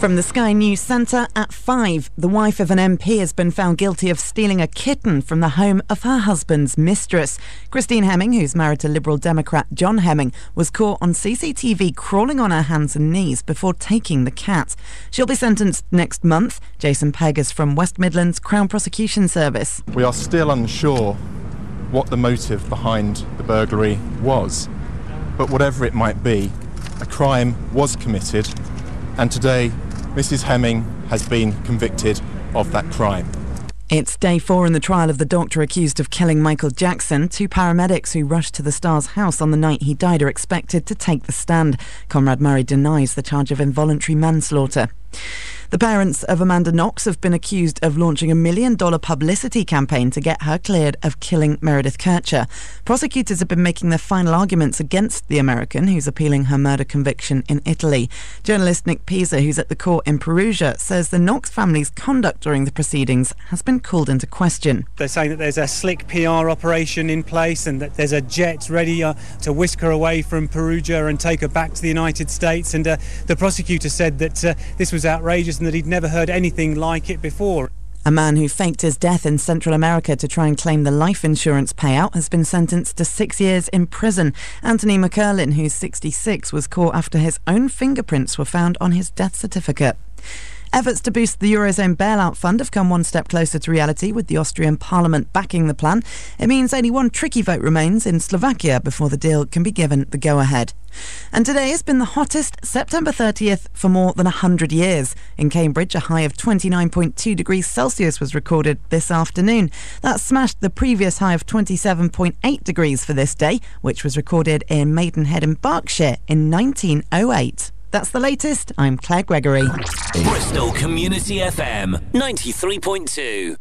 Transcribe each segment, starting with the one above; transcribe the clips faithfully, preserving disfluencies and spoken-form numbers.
From the Sky News Centre at five, the wife of an M P has been found guilty of stealing a kitten from the home of her husband's mistress. Christine Hemming, who's married to Liberal Democrat John Hemming, was caught on C C T V crawling on her hands and knees before taking the cat. She'll be sentenced next month. Jason Peggers from West Midlands Crown Prosecution Service. We are still unsure what the motive behind the burglary was, but whatever it might be, a crime was committed, and today Missus Hemming has been convicted of that crime. It's day four in the trial of the doctor accused of killing Michael Jackson. Two paramedics who rushed to the star's house on the night he died are expected to take the stand. Conrad Murray denies the charge of involuntary manslaughter. The parents of Amanda Knox have been accused of launching a million dollar publicity campaign to get her cleared of killing Meredith Kercher. Prosecutors have been making their final arguments against the American, who's appealing her murder conviction in Italy. Journalist Nick Pisa, who's at the court in Perugia, says the Knox family's conduct during the proceedings has been called into question. They're saying that there's a slick P R operation in place and that there's a jet ready uh, to whisk her away from Perugia and take her back to the United States. And uh, the prosecutor said that uh, this was outrageous and that he'd never heard anything like it before. A man who faked his death in Central America to try and claim the life insurance payout has been sentenced to six years in prison. Anthony McCurlin, who's sixty-six, was caught after his own fingerprints were found on his death certificate. Efforts to boost the Eurozone bailout fund have come one step closer to reality, with the Austrian parliament backing the plan. It means only one tricky vote remains in Slovakia before the deal can be given the go-ahead. And today has been the hottest September thirtieth for more than one hundred years. In Cambridge, a high of twenty-nine point two degrees Celsius was recorded this afternoon. That smashed the previous high of twenty-seven point eight degrees for this day, which was recorded in Maidenhead in Berkshire in nineteen oh eight. That's the latest. I'm Claire Gregory. Bristol Community F M ninety-three point two.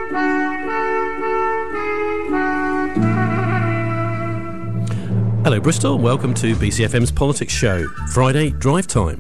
Hello Bristol, welcome to B C F M's Politics Show, Friday Drive Time.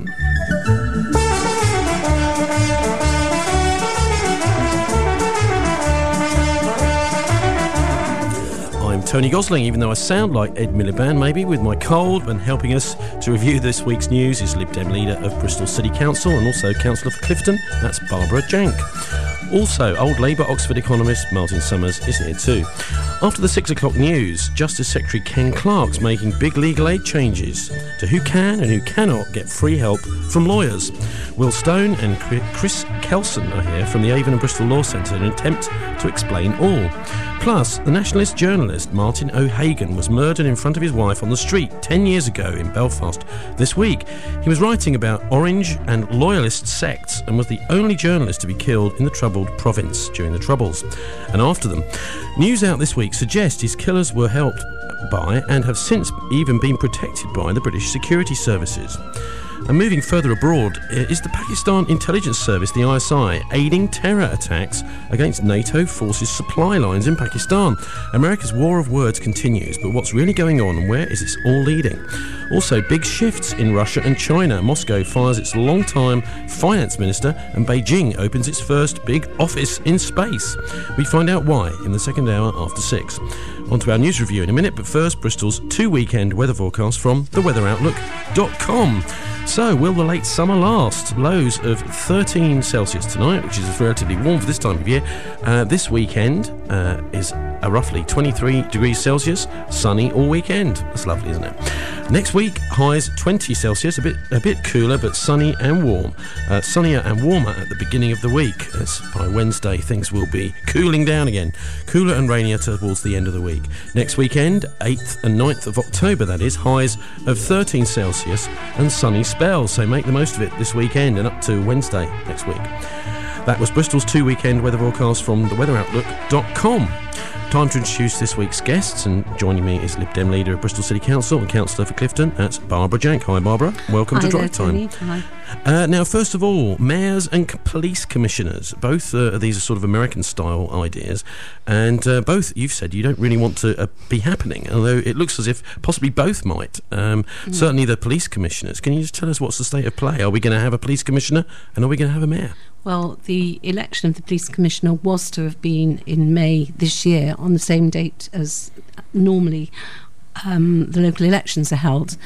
I'm Tony Gosling, even though I sound like Ed Miliband maybe with my cold, and helping us to review this week's news is Lib Dem leader of Bristol City Council and also Councillor for Clifton, that's Barbara Jank. Also, old Labour Oxford economist Martin Summers is here too. After the six o'clock news, Justice Secretary Ken Clarke's making big legal aid changes to who can and who cannot get free help from lawyers. Will Stone and Chris Kelson are here from the Avon and Bristol Law Centre in an attempt to explain all. Plus, the nationalist journalist Martin O'Hagan was murdered in front of his wife on the street ten years ago in Belfast. This week, he was writing about Orange and Loyalist sects and was the only journalist to be killed in the troubled province during the Troubles. And after them, news out this week suggests his killers were helped by and have since even been protected by the British security services. And moving further abroad, is the Pakistan Intelligence Service, the I S I, aiding terror attacks against NATO forces supply lines in Pakistan. America's war of words continues, but what's really going on and where is this all leading? Also, big shifts in Russia and China. Moscow fires its long-time finance minister and Beijing opens its first big office in space. We find out why in the second hour after six. On to our news review in a minute, but first, Bristol's two-weekend weather forecast from the weather outlook dot com. So, will the late summer last? Lows of thirteen Celsius tonight, which is relatively warm for this time of year. Uh, this weekend uh, is a roughly twenty-three degrees Celsius, sunny all weekend. That's lovely, isn't it? Next week, highs twenty Celsius, a bit a bit cooler, but sunny and warm. Uh, sunnier and warmer at the beginning of the week. As by Wednesday, things will be cooling down again. Cooler and rainier towards the end of the week. Next weekend, eighth and ninth of October, that is, highs of thirteen Celsius and sunny spells. So make the most of it this weekend and up to Wednesday next week. That was Bristol's two-weekend weather forecast from the weather outlook dot com. Time to introduce this week's guests, and joining me is Lib Dem leader of Bristol City Council and councillor for Clifton, that's Barbara Jank. Hi Barbara, welcome Hi to there, Drive Time. Tony. Hi. Uh, now, first of all, mayors and c- police commissioners, both uh, these are sort of American-style ideas, and uh, both, you've said, you don't really want to uh, be happening, although it looks as if possibly both might. Um, mm. Certainly the police commissioners. Can you just tell us what's the state of play? Are we going to have a police commissioner, and are we going to have a mayor? Well, the election of the police commissioner was to have been in May this year, on the same date as normally um, the local elections are held.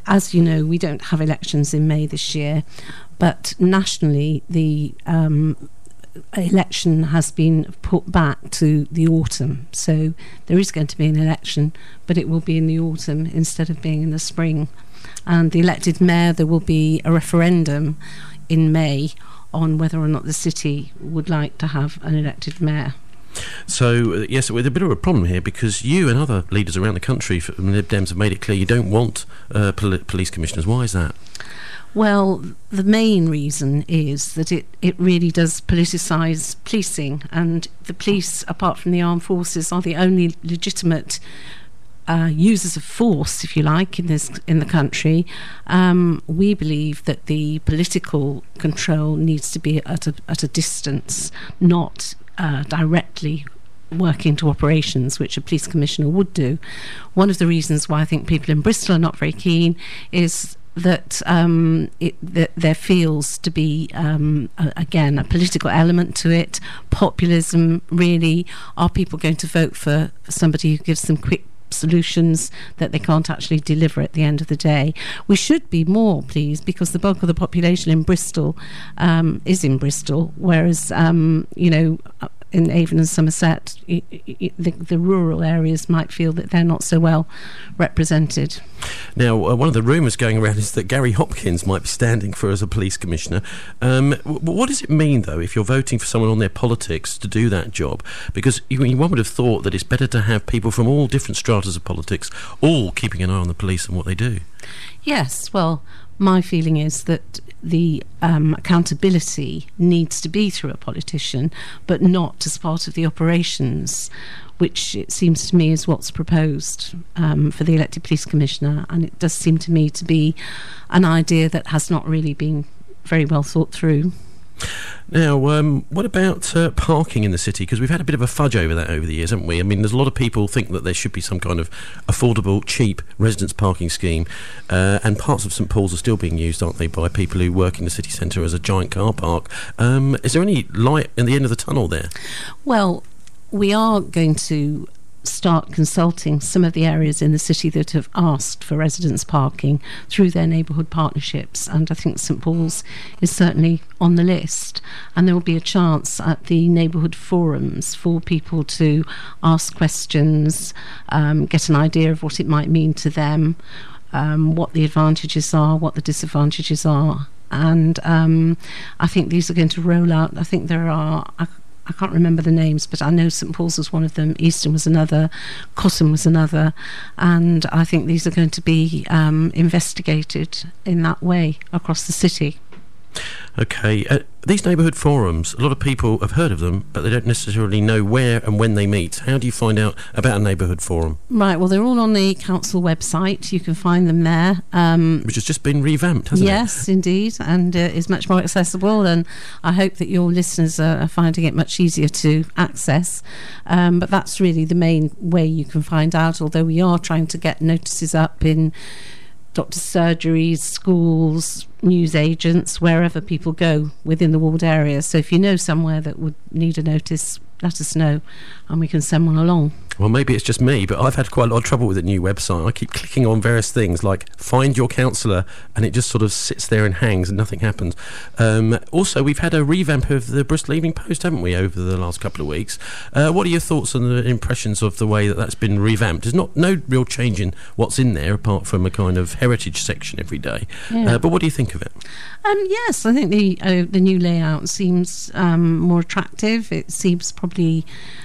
as you know, we don't have elections in May this year, but nationally the um, election has been put back to the autumn. So there is going to be an election, but it will be in the autumn instead of being in the spring. And the elected mayor, there will be a referendum in May on whether or not the city would like to have an elected mayor. So, uh, yes, with a bit of a problem here, because you and other leaders around the country from Lib Dems have made it clear you don't want uh, pol- police commissioners. Why is that? Well, the main reason is that it, it really does politicise policing, and the police, apart from the armed forces, are the only legitimate uh, users of force, if you like, in this in the country. Um, we believe that the political control needs to be at a, at a distance, not uh, directly working to operations, which a police commissioner would do. One of the reasons why I think people in Bristol are not very keen is that um, it, that there feels to be, um, a, again, a political element to it. Populism, really. Are people going to vote for, for somebody who gives them quick solutions that they can't actually deliver at the end of the day? We should be more pleased, because the bulk of the population in Bristol um, is in Bristol, whereas, um, you know, in Avon and Somerset, it, it, the, the rural areas might feel that they're not so well represented. Now, uh, one of the rumours going around is that Gary Hopkins might be standing for as a police commissioner. Um, w- what does it mean, though, if you're voting for someone on their politics to do that job? Because you, one would have thought that it's better to have people from all different stratas of politics all keeping an eye on the police and what they do. Yes, well, my feeling is that the um, accountability needs to be through a politician, but not as part of the operations, which it seems to me is what's proposed um, for the elected police commissioner. And it does seem to me to be an idea that has not really been very well thought through. Now, um, what about uh, parking in the city? Because we've had a bit of a fudge over that over the years, haven't we? I mean, there's a lot of people think that there should be some kind of affordable, cheap residence parking scheme, uh, and parts of St Paul's are still being used, aren't they, by people who work in the city centre as a giant car park. Um, is there any light at the end of the tunnel there? Well, we are going to start consulting some of the areas in the city that have asked for residence parking through their neighbourhood partnerships, and I think St Paul's is certainly on the list. And there will be a chance at the neighbourhood forums for people to ask questions, um, get an idea of what it might mean to them, um, what the advantages are, what the disadvantages are. And um, I think these are going to roll out. I think there are... I, I can't remember the names, but I know St Paul's was one of them, Easton was another, Cotton was another, and I think these are going to be um, investigated in that way across the city. OK, uh, these neighbourhood forums, a lot of people have heard of them, but they don't necessarily know where and when they meet. How do you find out about a neighbourhood forum? Right, well, they're all on the council website. You can find them there. Um, Which has just been revamped, hasn't yes, it? Yes, indeed, and uh, is much more accessible, and I hope that your listeners are, are finding it much easier to access. Um, but that's really the main way you can find out, although we are trying to get notices up in doctors' surgeries, schools, newsagents, wherever people go within the walled area. So if you know somewhere that would need a notice, let us know and we can send one along. Well, maybe it's just me, but I've had quite a lot of trouble with the new website. I keep clicking on various things like find your councillor, and it just sort of sits there and hangs and nothing happens. Um, also, we've had a revamp of the Bristol Evening Post, haven't we, over the last couple of weeks? Uh, what are your thoughts on the impressions of the way that that's been revamped? There's not no real change in what's in there, apart from a kind of heritage section every day. Yeah. Uh, but what do you think of it? Um, yes, I think the uh, the new layout seems um, more attractive. It seems probably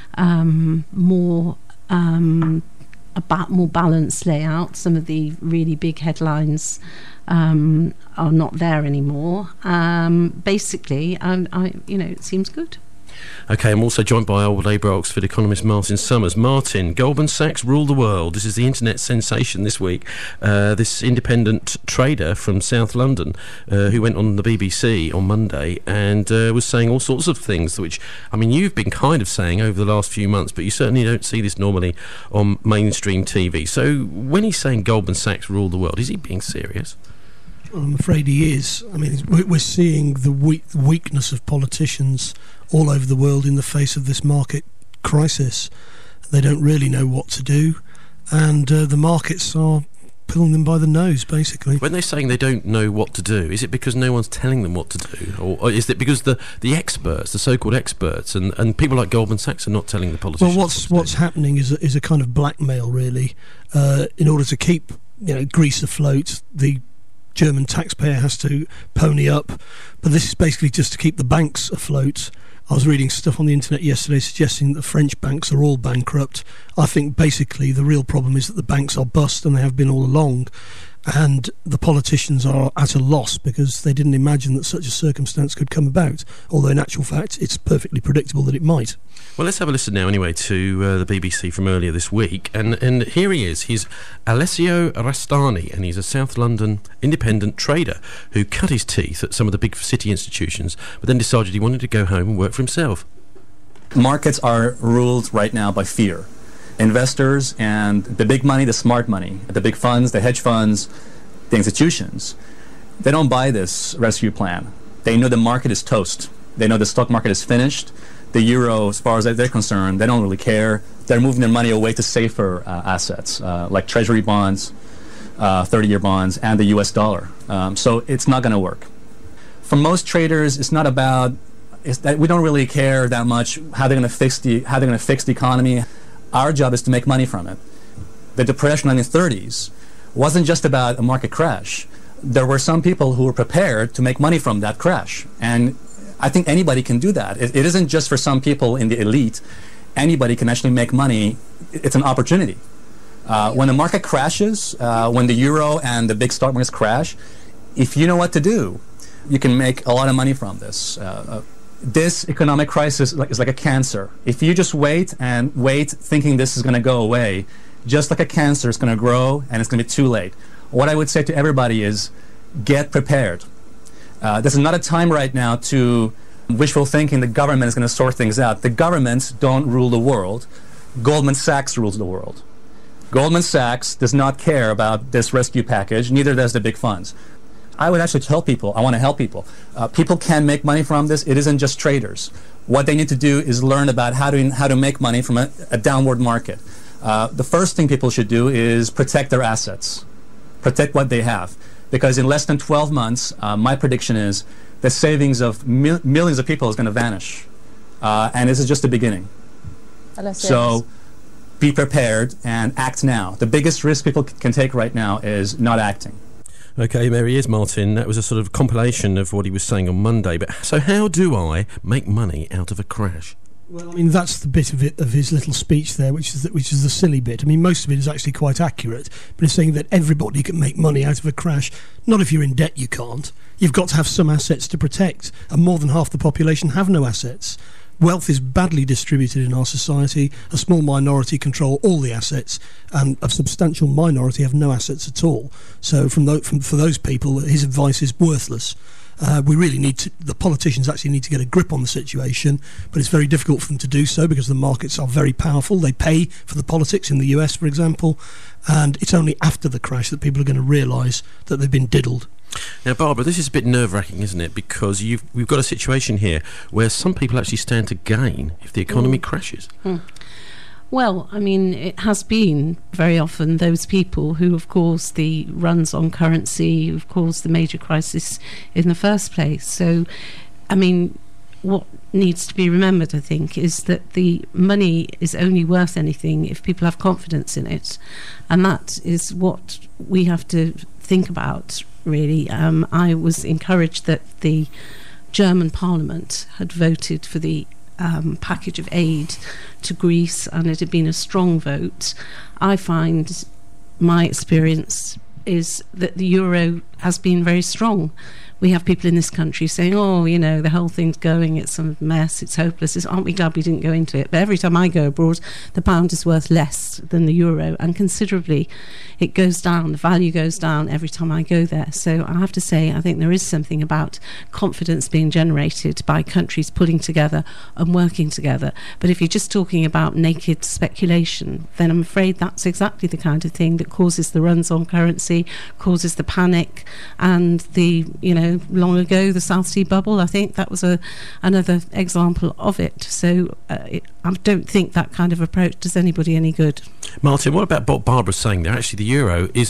um, more um, a ba- more balanced layout. Some of the really big headlines um, are not there anymore. Um, basically, I, I, you know, it seems good. OK, I'm also joined by old Labour Oxford economist Martin Summers. Martin, Goldman Sachs rule the world. This is the internet sensation this week. Uh, this independent trader from South London uh, who went on the B B C on Monday and uh, was saying all sorts of things, which, I mean, you've been kind of saying over the last few months, but you certainly don't see this normally on mainstream T V. So when he's saying Goldman Sachs rule the world, is he being serious? I'm afraid he is. I mean, we're seeing the weak, weakness of politicians all over the world in the face of this market crisis. They don't really know what to do, and uh, the markets are pulling them by the nose, basically. When they're saying they don't know what to do, is it because no one's telling them what to do? Or, or is it because the, the experts, the so-called experts, and, and people like Goldman Sachs are not telling the politicians? Well, what's what what's happening is a, is a kind of blackmail, really. Uh, in order to keep, you know, Greece afloat, the German taxpayer has to pony up. But this is basically just to keep the banks afloat. I was reading stuff on the internet yesterday suggesting that the French banks are all bankrupt. I think basically the real problem is that the banks are bust, and they have been all along, and the politicians are at a loss because they didn't imagine that such a circumstance could come about, although in actual fact it's perfectly predictable that it might. Well, let's have a listen now anyway to uh, the B B C from earlier this week, and, and here he is. He's Alessio Rastani, and he's a South London independent trader who cut his teeth at some of the big city institutions but then decided he wanted to go home and work for himself. Markets are ruled right now by fear. Investors and the big money, the smart money, the big funds, the hedge funds, the institutions, they don't buy this rescue plan. They know the market is toast. They know the stock market is finished. The euro, as far as they're concerned, they don't really care. They're moving their money away to safer uh, assets, uh, like treasury bonds, uh, thirty-year bonds, and the U S dollar. Um, so it's not going to work. For most traders, it's not about, it's that we don't really care that much how they're going to fix the how they're going to fix the economy. Our job is to make money from it. The depression in the thirties wasn't just about a market crash. There were some people who were prepared to make money from that crash, and I think anybody can do that. It, it isn't just for some people in the elite. Anybody can actually make money. It's an opportunity. Uh, when the market crashes, uh, when the euro and the big stock markets crash, if you know what to do, you can make a lot of money from this. Uh, uh, this economic crisis is like a cancer. If you just wait and wait thinking this is going to go away, just like a cancer, it's going to grow and it's going to be too late. What I would say to everybody is get prepared. Uh, this is not a time right now to wishful thinking the government is going to sort things out. The governments don't rule the world. Goldman Sachs rules the world. Goldman Sachs does not care about this rescue package, neither does the big funds. I would actually tell people, I want to help people. Uh, people can make money from this. It isn't just traders. What they need to do is learn about how to, how to make money from a, a downward market. Uh, the first thing people should do is protect their assets, protect what they have. Because in less than twelve months, uh, my prediction is the savings of mil millions of people is going to vanish. Uh, and this is just the beginning. So be prepared and act now. The biggest risk people can take right now is not acting. OK, there he is, Martin. That was a sort of compilation of what he was saying on Monday. But so how do I make money out of a crash? Well, I mean, that's the bit of it of his little speech there, which is the, which is the silly bit. I mean, most of it is actually quite accurate, but it's saying that everybody can make money out of a crash. Not if you're in debt, you can't. You've got to have some assets to protect, and more than half the population have no assets. Wealth is badly distributed in our society. A small minority control all the assets, and a substantial minority have no assets at all. So, from, th from for those people, his advice is worthless. Uh, we really need to, the politicians actually need to get a grip on the situation, but it's very difficult for them to do so because the markets are very powerful. They pay for the politics in the U S, for example, and it's only after the crash that people are going to realise that they've been diddled. Now, Barbara, this is a bit nerve-wracking, isn't it? Because you've, we've got a situation here where some people actually stand to gain if the economy mm. crashes. Mm. Well, I mean, it has been very often those people who have caused the runs on currency, who've caused the major crisis in the first place. So, I mean, what needs to be remembered, I think, is that the money is only worth anything if people have confidence in it. And that is what we have to think about, really. Um, I was encouraged that the German Parliament had voted for the Um, package of aid to Greece, and it had been a strong vote. I find my experience is that the euro has been very strong. We have people in this country saying, oh, you know, the whole thing's going, it's a mess, it's hopeless. It's, aren't we glad we didn't go into it? But every time I go abroad, the pound is worth less than the euro, and considerably it goes down, the value goes down every time I go there. So I have to say, I think there is something about confidence being generated by countries pulling together and working together. But if you're just talking about naked speculation, then I'm afraid that's exactly the kind of thing that causes the runs on currency, causes the panic, and the, you know, long ago, the South Sea bubble, I think that was a another example of it. So uh, it, I don't think that kind of approach does anybody any good. Martin, what about what Barbara's saying there? Actually, the euro is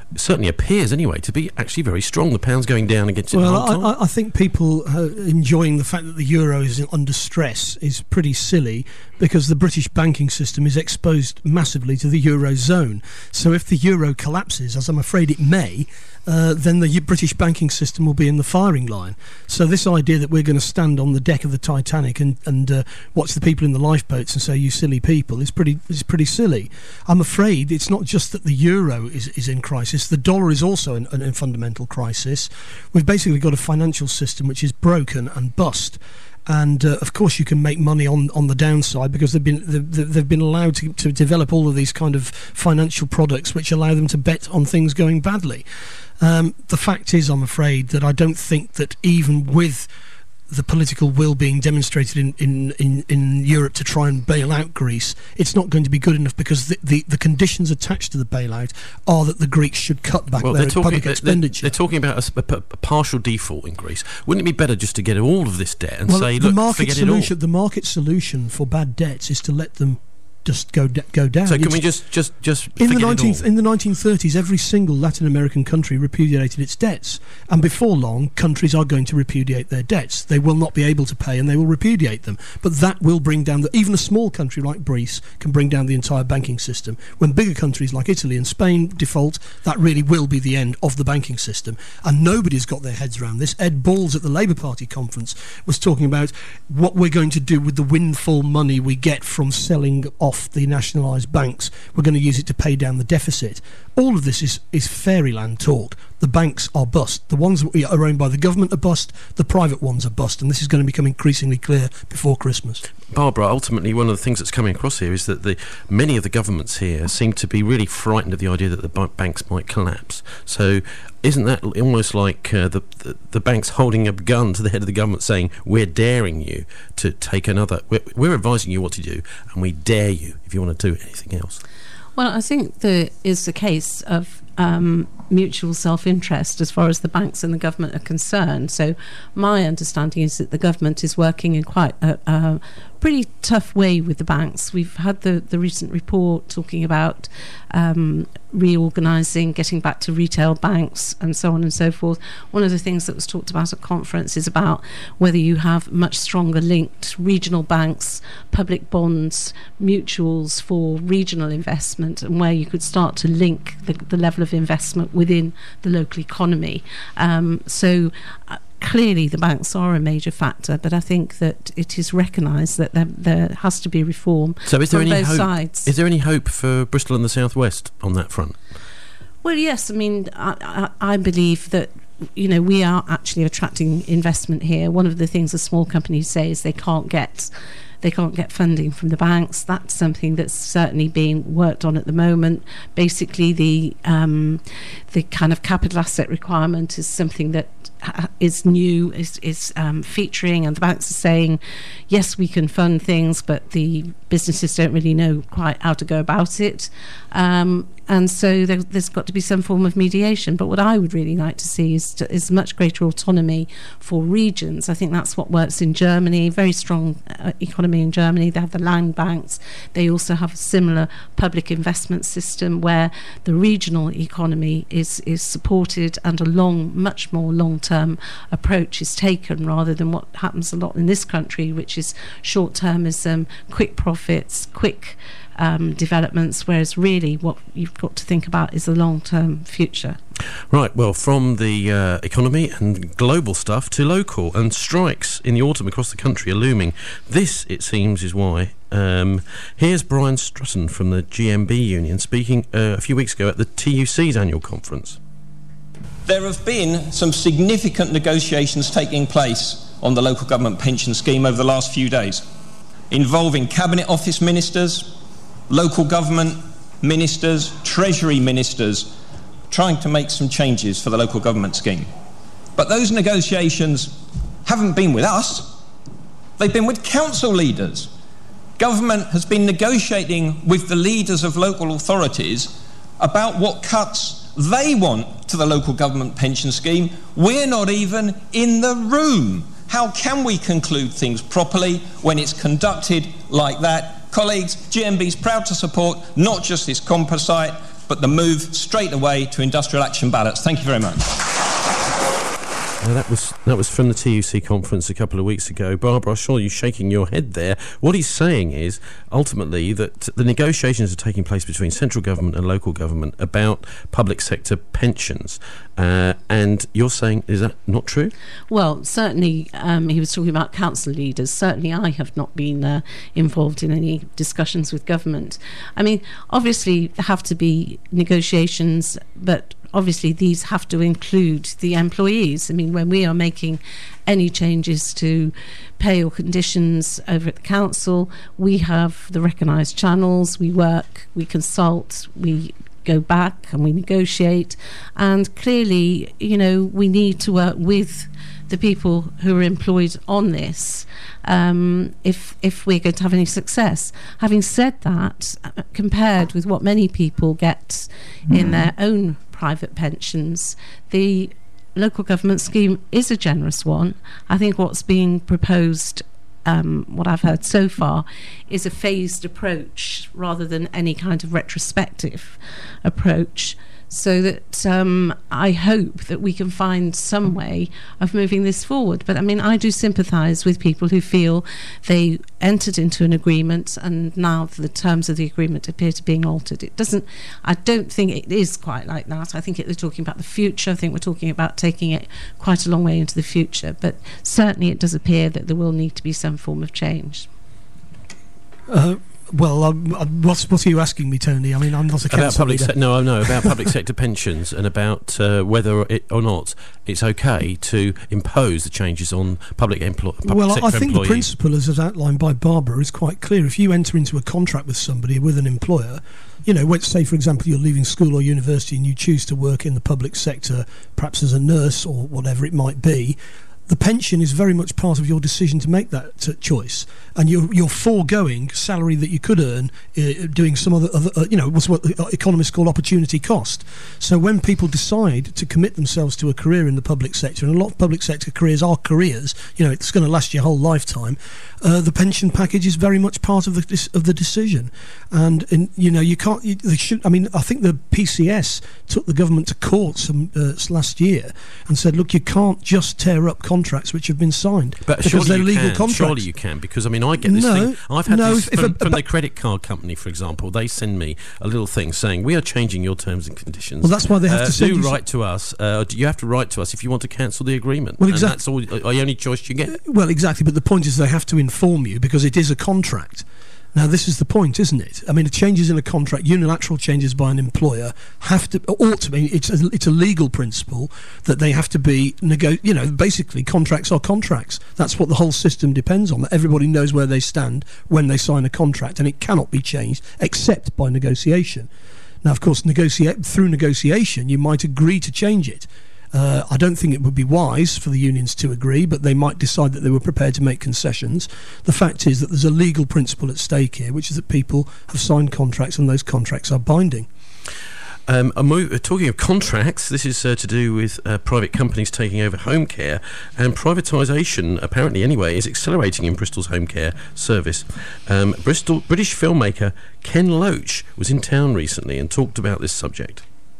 certainly appears anyway to be actually very strong. The pound's going down against it. Well, I, I think people uh, enjoying the fact that the euro is under stress is pretty silly, because the British banking system is exposed massively to the eurozone. So if the euro collapses, as I'm afraid it may, uh, then the British banking system will be in the firing line. So this idea that we're going to stand on the deck of the Titanic and, and uh, watch the people in the lifeboats and say, you silly people, is pretty is pretty silly. I'm afraid it's not just that the euro is, is in crisis. The dollar is also in, in a fundamental crisis. We've basically got a financial system which is broken and bust. And uh, of course, you can make money on, on the downside, because they've been they've, they've been allowed to, to develop all of these kind of financial products which allow them to bet on things going badly. Um, the fact is, I'm afraid, that I don't think that even with the political will being demonstrated in, in, in, in Europe to try and bail out Greece, it's not going to be good enough, because the, the, the conditions attached to the bailout are that the Greeks should cut back well, their they're talking, public they're, expenditure. They're, they're talking about a, a, a partial default in Greece. Wouldn't it be better just to get all of this debt and well, say, the look, market forget solution, it all? The market solution for bad debts is to let them just go d- go down. So can it's, we just just just in the forget nineteen it all? in the nineteen thirties, every single Latin American country repudiated its debts, and before long, countries are going to repudiate their debts. They will not be able to pay, and they will repudiate them. But that will bring down the, even a small country like Greece can bring down the entire banking system. When bigger countries like Italy and Spain default, that really will be the end of the banking system. And nobody's got their heads around this. Ed Balls at the Labour Party conference was talking about what we're going to do with the windfall money we get from selling off the nationalised banks. We're going to use it to pay down the deficit. All of this is, is fairyland talk. The banks are bust. The ones that are owned by the government are bust. The private ones are bust. And this is going to become increasingly clear before Christmas. Barbara, ultimately one of the things that's coming across here is that the many of the governments here seem to be really frightened of the idea that the b- banks might collapse. So isn't that almost like uh, the, the the banks holding a gun to the head of the government saying, we're daring you to take another, we're, we're advising you what to do, and we dare you if you want to do anything else? Well, I think there is a case of um, mutual self-interest as far as the banks and the government are concerned. So my understanding is that the government is working in quite a, a pretty tough way with the banks. We've had the, the recent report talking about um, reorganising, getting back to retail banks and so on and so forth. One of the things that was talked about at conference is about whether you have much stronger linked regional banks, public bonds, mutuals for regional investment, and where you could start to link the, the level of investment within the local economy. Um, so uh, clearly the banks are a major factor, but I think that it is recognised that there, there has to be reform so is there from any both hope, sides. Is there any hope for Bristol and the South West on that front? Well, yes. I mean, I, I, I believe that, you know, we are actually attracting investment here. One of the things the small companies say is they can't get they can't get funding from the banks. That's something that's certainly being worked on at the moment. Basically, the um, the kind of capital asset requirement is something that is new, is, is um, featuring, and the banks are saying, yes, we can fund things, but the businesses don't really know quite how to go about it. Um, and so there, there's got to be some form of mediation. But what I would really like to see is, to, is much greater autonomy for regions. I think that's what works in Germany, very strong uh, economy in Germany. They have the land banks. They also have a similar public investment system where the regional economy is, is supported, and a long, much more long-term approach is taken, rather than what happens a lot in this country, which is short-termism, quick profits, quick Um, developments, whereas really what you've got to think about is the long-term future. Right, well, from the uh, economy and global stuff to local, and strikes in the autumn across the country are looming. This, it seems, is why. Um, here's Brian Strutton from the G M B union speaking uh, a few weeks ago at the T U C's annual conference. There have been some significant negotiations taking place on the local government pension scheme over the last few days, involving Cabinet Office ministers, local government ministers, Treasury ministers, trying to make some changes for the local government scheme. But those negotiations haven't been with us, they've been with council leaders. Government has been negotiating with the leaders of local authorities about what cuts they want to the local government pension scheme. We're not even in the room. How can we conclude things properly when it's conducted like that? Colleagues, G M B's proud to support not just this composite, but the move straight away to industrial action ballots. Thank you very much. Now that was that was from the T U C conference a couple of weeks ago. Barbara, I saw you shaking your head there. What he's saying is, ultimately, that the negotiations are taking place between central government and local government about public sector pensions. Uh, and you're saying, is that not true? Well, certainly, um, he was talking about council leaders. Certainly, I have not been uh, involved in any discussions with government. I mean, obviously, there have to be negotiations, but obviously these have to include the employees. I mean, when we are making any changes to pay or conditions over at the council, we have the recognised channels, we work, we consult, we go back and we negotiate, and clearly, you know, we need to work with the people who are employed on this um, if if we're going to have any success. Having said that, uh, compared with what many people get mm. in their own private pensions, the local government scheme is a generous one. I think what's being proposed, um, what I've heard so far, is a phased approach rather than any kind of retrospective approach, so that um, I hope that we can find some way of moving this forward. But I mean, I do sympathise with people who feel they entered into an agreement and now the terms of the agreement appear to be being altered. It doesn't, I don't think it is quite like that. I think it, they're talking about the future. I think we're talking about taking it quite a long way into the future. But certainly it does appear that there will need to be some form of change. Uh, Well, um, what's what are you asking me, Tony? I mean, I'm not a council about public leader. se- no, no, about public sector pensions and about uh, whether it or not it's okay to impose the changes on public, emplo- public well, sector I think employees. The principle, as outlined by Barbara, is quite clear. If you enter into a contract with somebody, with an employer, you know, let's say, for example, you're leaving school or university and you choose to work in the public sector, perhaps as a nurse or whatever it might be, the pension is very much part of your decision to make that uh, choice, and you're, you're foregoing salary that you could earn uh, doing some other, other uh, you know, what's what economists call opportunity cost. So when people decide to commit themselves to a career in the public sector, and a lot of public sector careers are careers, you know, it's going to last your whole lifetime, uh, the pension package is very much part of the of the decision. And in, you know, you can't. You, they should. I mean, I think the P C S took the government to court some uh, last year and said, look, you can't just tear up contracts which have been signed, but because they're you legal can. contracts. Surely you can, because I mean, I get this no, thing. I've had no, this if, from, if a, from the credit card company, for example. They send me a little thing saying we are changing your terms and conditions. Well, that's why they have uh, to send do you write to us. Uh, you have to write to us if you want to cancel the agreement. Well, exactly. exactly. And that's all. The only choice you get. Well, exactly. But the point is, they have to inform you because it is a contract. Now, this is the point, isn't it? I mean, changes in a contract, unilateral changes by an employer, have to ought to be. It's a, it's a legal principle that they have to be. Nego- you know, basically, contracts are contracts. That's what the whole system depends on. That everybody knows where they stand when they sign a contract, and it cannot be changed except by negotiation. Now, of course, negotiate through negotiation, you might agree to change it. Uh, I don't think it would be wise for the unions to agree, but they might decide that they were prepared to make concessions. The fact is that there's a legal principle at stake here, which is that people have signed contracts and those contracts are binding. Um, move, talking of contracts, this is uh, to do with uh, private companies taking over home care, and privatisation, apparently anyway, is accelerating in Bristol's home care service. Um, Bristol British filmmaker Ken Loach was in town recently and talked about this subject.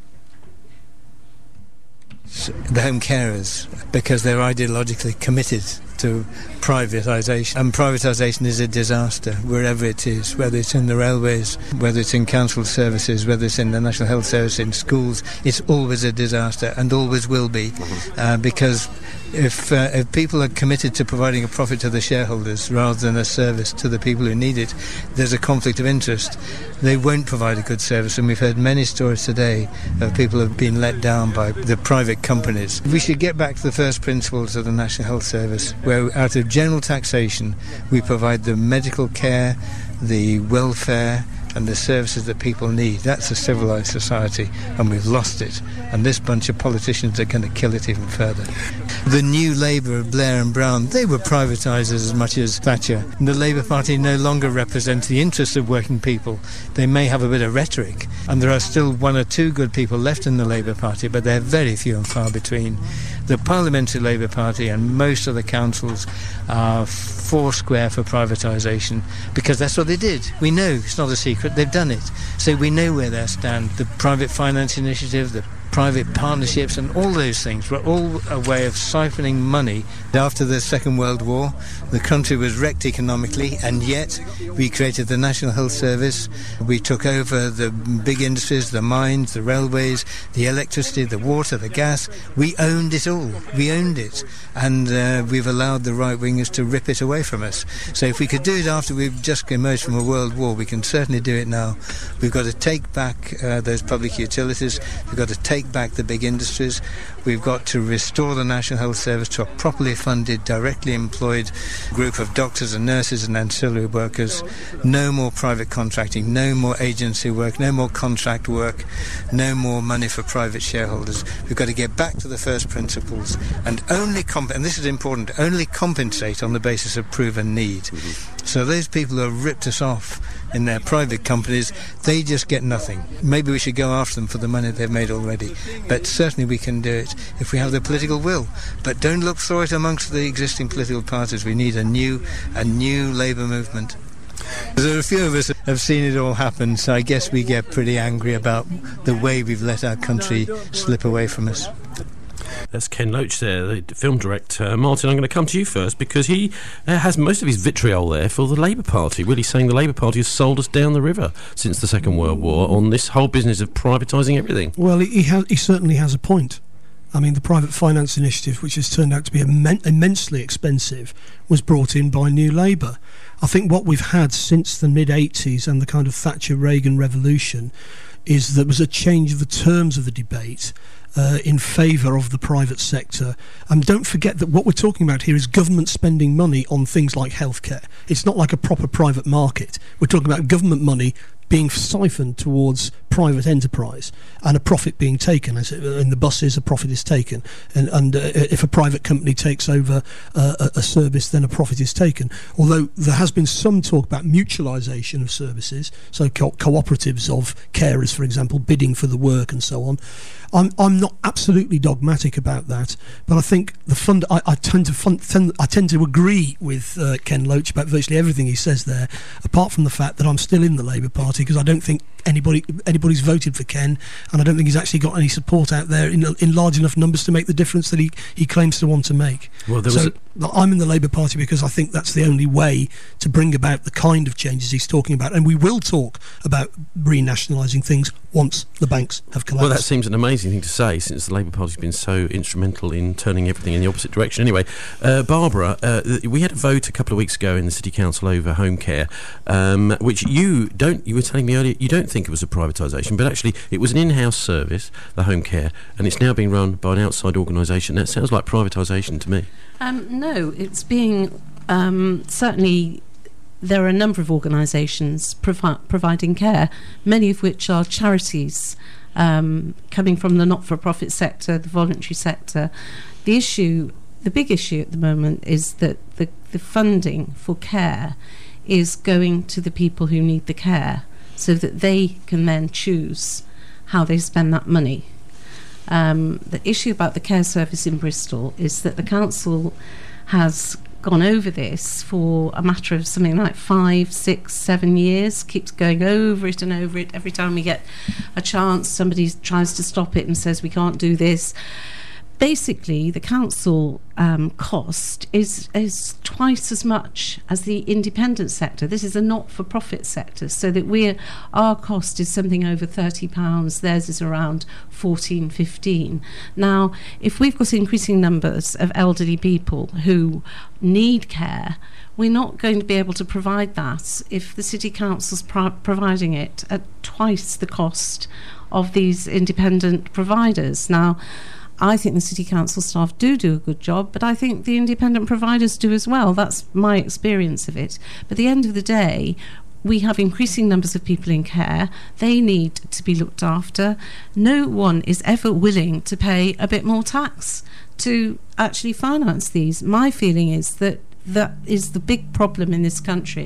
The home carers, because they're ideologically committed to privatisation, and privatisation is a disaster wherever it is, whether it's in the railways, whether it's in council services, whether it's in the National Health Service, in schools. It's always a disaster and always will be, uh, because if, uh, if people are committed to providing a profit to the shareholders rather than a service to the people who need it, there's a conflict of interest. They won't provide a good service, and we've heard many stories today of people who have been let down by the private companies. We should get back to the first principles of the National Health Service, where out of general taxation we provide the medical care, the welfare and the services that people need. That's a civilised society, and we've lost it, and this bunch of politicians are going to kill it even further. The New Labour of Blair and Brown, they were privatisers as much as Thatcher. And the Labour Party no longer represents the interests of working people. They may have a bit of rhetoric, and there are still one or two good people left in the Labour Party, but they're very few and far between. The Parliamentary Labour Party and most of the councils are four square for privatisation, because that's what they did. We know, it's not a secret, they've done it. So we know where they stand. The Private Finance Initiative, the private partnerships and all those things were all a way of siphoning money. After the Second World War, the country was wrecked economically, and yet we created the National Health Service. We took over the big industries, the mines, the railways, the electricity, the water, the gas. We owned it all. We owned it. And uh, we've allowed the right-wingers to rip it away from us. So if we could do it after we've just emerged from a world war, we can certainly do it now. We've got to take back uh, those public utilities. We've got to take back the big industries. We've got to restore the National Health Service to a properly funded, directly employed group of doctors and nurses and ancillary workers. No more private contracting, no more agency work, no more contract work, no more money for private shareholders. We've got to get back to the first principles and only, comp- and this is important, only compensate on the basis of proven need. Mm-hmm. So those people who have ripped us off in their private companies, they just get nothing. Maybe we should go after them for the money they've made already, but certainly we can do it if we have the political will. But don't look for it amongst the existing political parties. We need a new, a new Labour movement. There are a few of us have seen it all happen, so I guess we get pretty angry about the way we've let our country slip away from us. That's Ken Loach there, the film director. Martin, I'm going to come to you first, because he uh, has most of his vitriol there for the Labour Party, really saying the Labour Party has sold us down the river since the Second World War on this whole business of privatising everything. Well, he, ha- he certainly has a point. I mean, the Private Finance Initiative, which has turned out to be immen- immensely expensive, was brought in by New Labour. I think what we've had since the mid-eighties and the kind of Thatcher-Reagan revolution is there was a change of the terms of the debate uh, in favour of the private sector. And don't forget that what we're talking about here is government spending money on things like healthcare. It's not like a proper private market. We're talking about government money being siphoned towards private enterprise and a profit being taken. As in the buses, a profit is taken, and, and uh, if a private company takes over uh, a, a service, then a profit is taken. Although there has been some talk about mutualisation of services, so co- cooperatives of carers, for example, bidding for the work and so on. I'm I'm not absolutely dogmatic about that, but I think the fund. I, I tend to fund, tend, I tend to agree with uh, Ken Loach about virtually everything he says there, apart from the fact that I'm still in the Labour Party, because I don't think anybody anybody's voted for Ken, and I don't think he's actually got any support out there in in large enough numbers to make the difference that he, he claims to want to make. Well, there so was a- I'm in the Labour Party because I think that's the only way to bring about the kind of changes he's talking about, and we will talk about renationalising things once the banks have collapsed. Well, that seems an amazing thing to say, since the Labour Party's been so instrumental in turning everything in the opposite direction. Anyway, uh, Barbara, uh, we had a vote a couple of weeks ago in the City Council over home care, um, which you don't, you were telling me earlier, you don't think it was a privatisation, but actually it was an in-house service, the home care, and it's now being run by an outside organisation. That sounds like privatisation to me. Um, no, it's being um, certainly. There are a number of organisations provi- providing care, many of which are charities um, coming from the not-for-profit sector, the voluntary sector. The issue, the big issue at the moment is that the, the funding for care is going to the people who need the care, so that they can then choose how they spend that money. Um, the issue about the care service in Bristol is that the council has gone over this for a matter of something like five, six, seven years, keeps going over it and over it. Every time we get a chance, somebody tries to stop it and says we can't do this. Basically, the council um, cost is is twice as much as the independent sector. This is a not-for-profit sector, so that we our cost is something over thirty pounds. Theirs is around fourteen, fifteen. Now, if we've got increasing numbers of elderly people who need care, we're not going to be able to provide that if the city council's pro- providing it at twice the cost of these independent providers. Now, I think the City Council staff do do a good job, but I think the independent providers do as well. That's my experience of it. But at the end of the day, we have increasing numbers of people in care. They need to be looked after. No one is ever willing to pay a bit more tax to actually finance these. My feeling is that that is the big problem in this country,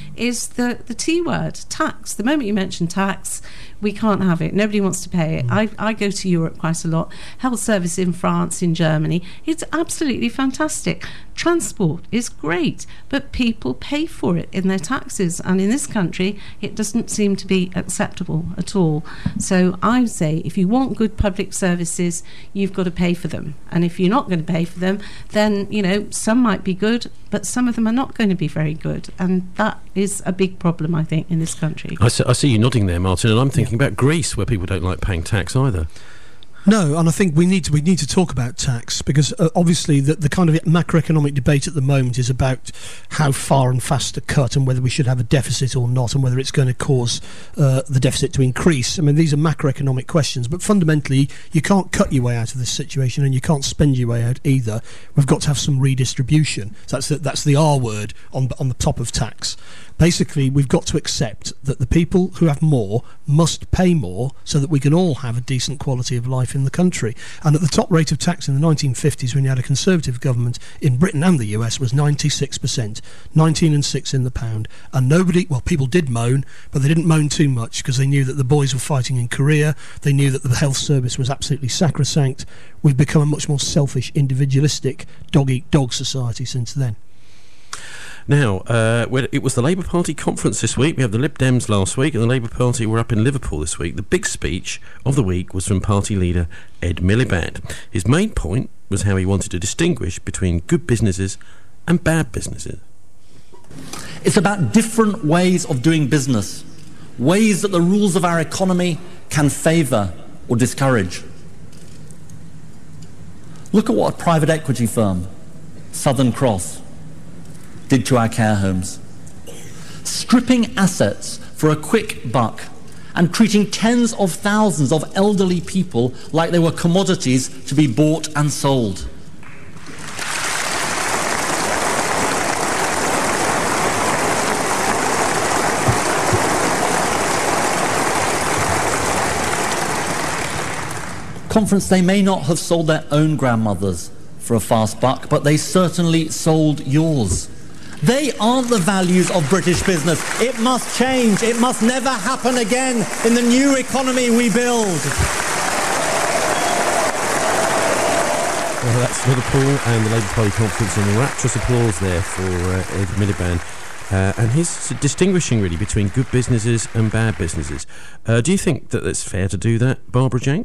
is the, the T word, tax. The moment you mention tax, we can't have it. Nobody wants to pay it. I, I go to Europe quite a lot. Health service in France, in Germany. It's absolutely fantastic. Transport is great, but people pay for it in their taxes. And in this country, it doesn't seem to be acceptable at all. So I would say if you want good public services, you've got to pay for them. And if you're not going to pay for them, then, you know, some might be good, but some of them are not going to be very good. And that is a big problem, I think, in this country. I see, I see you nodding there, Martin, and I'm thinking about Greece, where people don't like paying tax either. No, and I think we need to we need to talk about tax, because uh, obviously the, the kind of macroeconomic debate at the moment is about how far and fast to cut, and whether we should have a deficit or not, and whether it's going to cause uh, the deficit to increase. I mean, these are macroeconomic questions, but fundamentally you can't cut your way out of this situation, and you can't spend your way out either. We've got to have some redistribution. So that's the, that's the R word on on the top of tax. Basically, we've got to accept that the people who have more must pay more so that we can all have a decent quality of life in the country. And at the top rate of tax in the nineteen fifties, when you had a Conservative government in Britain and the U S, was ninety-six percent, nineteen and six in the pound. And nobody, well, people did moan, but they didn't moan too much, because they knew that the boys were fighting in Korea. They knew that the health service was absolutely sacrosanct. We've become a much more selfish, individualistic, dog-eat-dog society since then. Now, uh, it was the Labour Party conference this week. We have the Lib Dems last week, and the Labour Party were up in Liverpool this week. The big speech of the week was from party leader Ed Miliband. His main point was how he wanted to distinguish between good businesses and bad businesses. It's about different ways of doing business, ways that the rules of our economy can favour or discourage. Look at what a private equity firm, Southern Cross, did to our care homes. Stripping assets for a quick buck and treating tens of thousands of elderly people like they were commodities to be bought and sold. Conference, they may not have sold their own grandmothers for a fast buck, but they certainly sold yours. They aren't the values of British business. It must change. It must never happen again in the new economy we build. Well, that's Liverpool and the Labour Party conference, and rapturous applause there for uh, Ed Miliband. Uh, and he's distinguishing really between good businesses and bad businesses. Uh, do you think that it's fair to do that, Barbara Jank?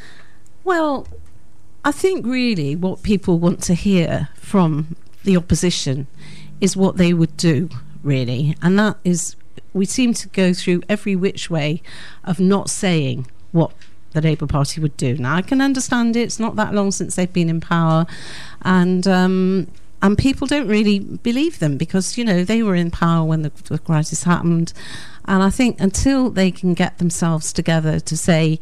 Well, I think really what people want to hear from the opposition is what they would do, really. And that is, we seem to go through every which way of not saying what the Labour Party would do. Now, I can understand it. It's not that long since they've been in power. And um, and people don't really believe them, because, you know, they were in power when the, the crisis happened. And I think until they can get themselves together to say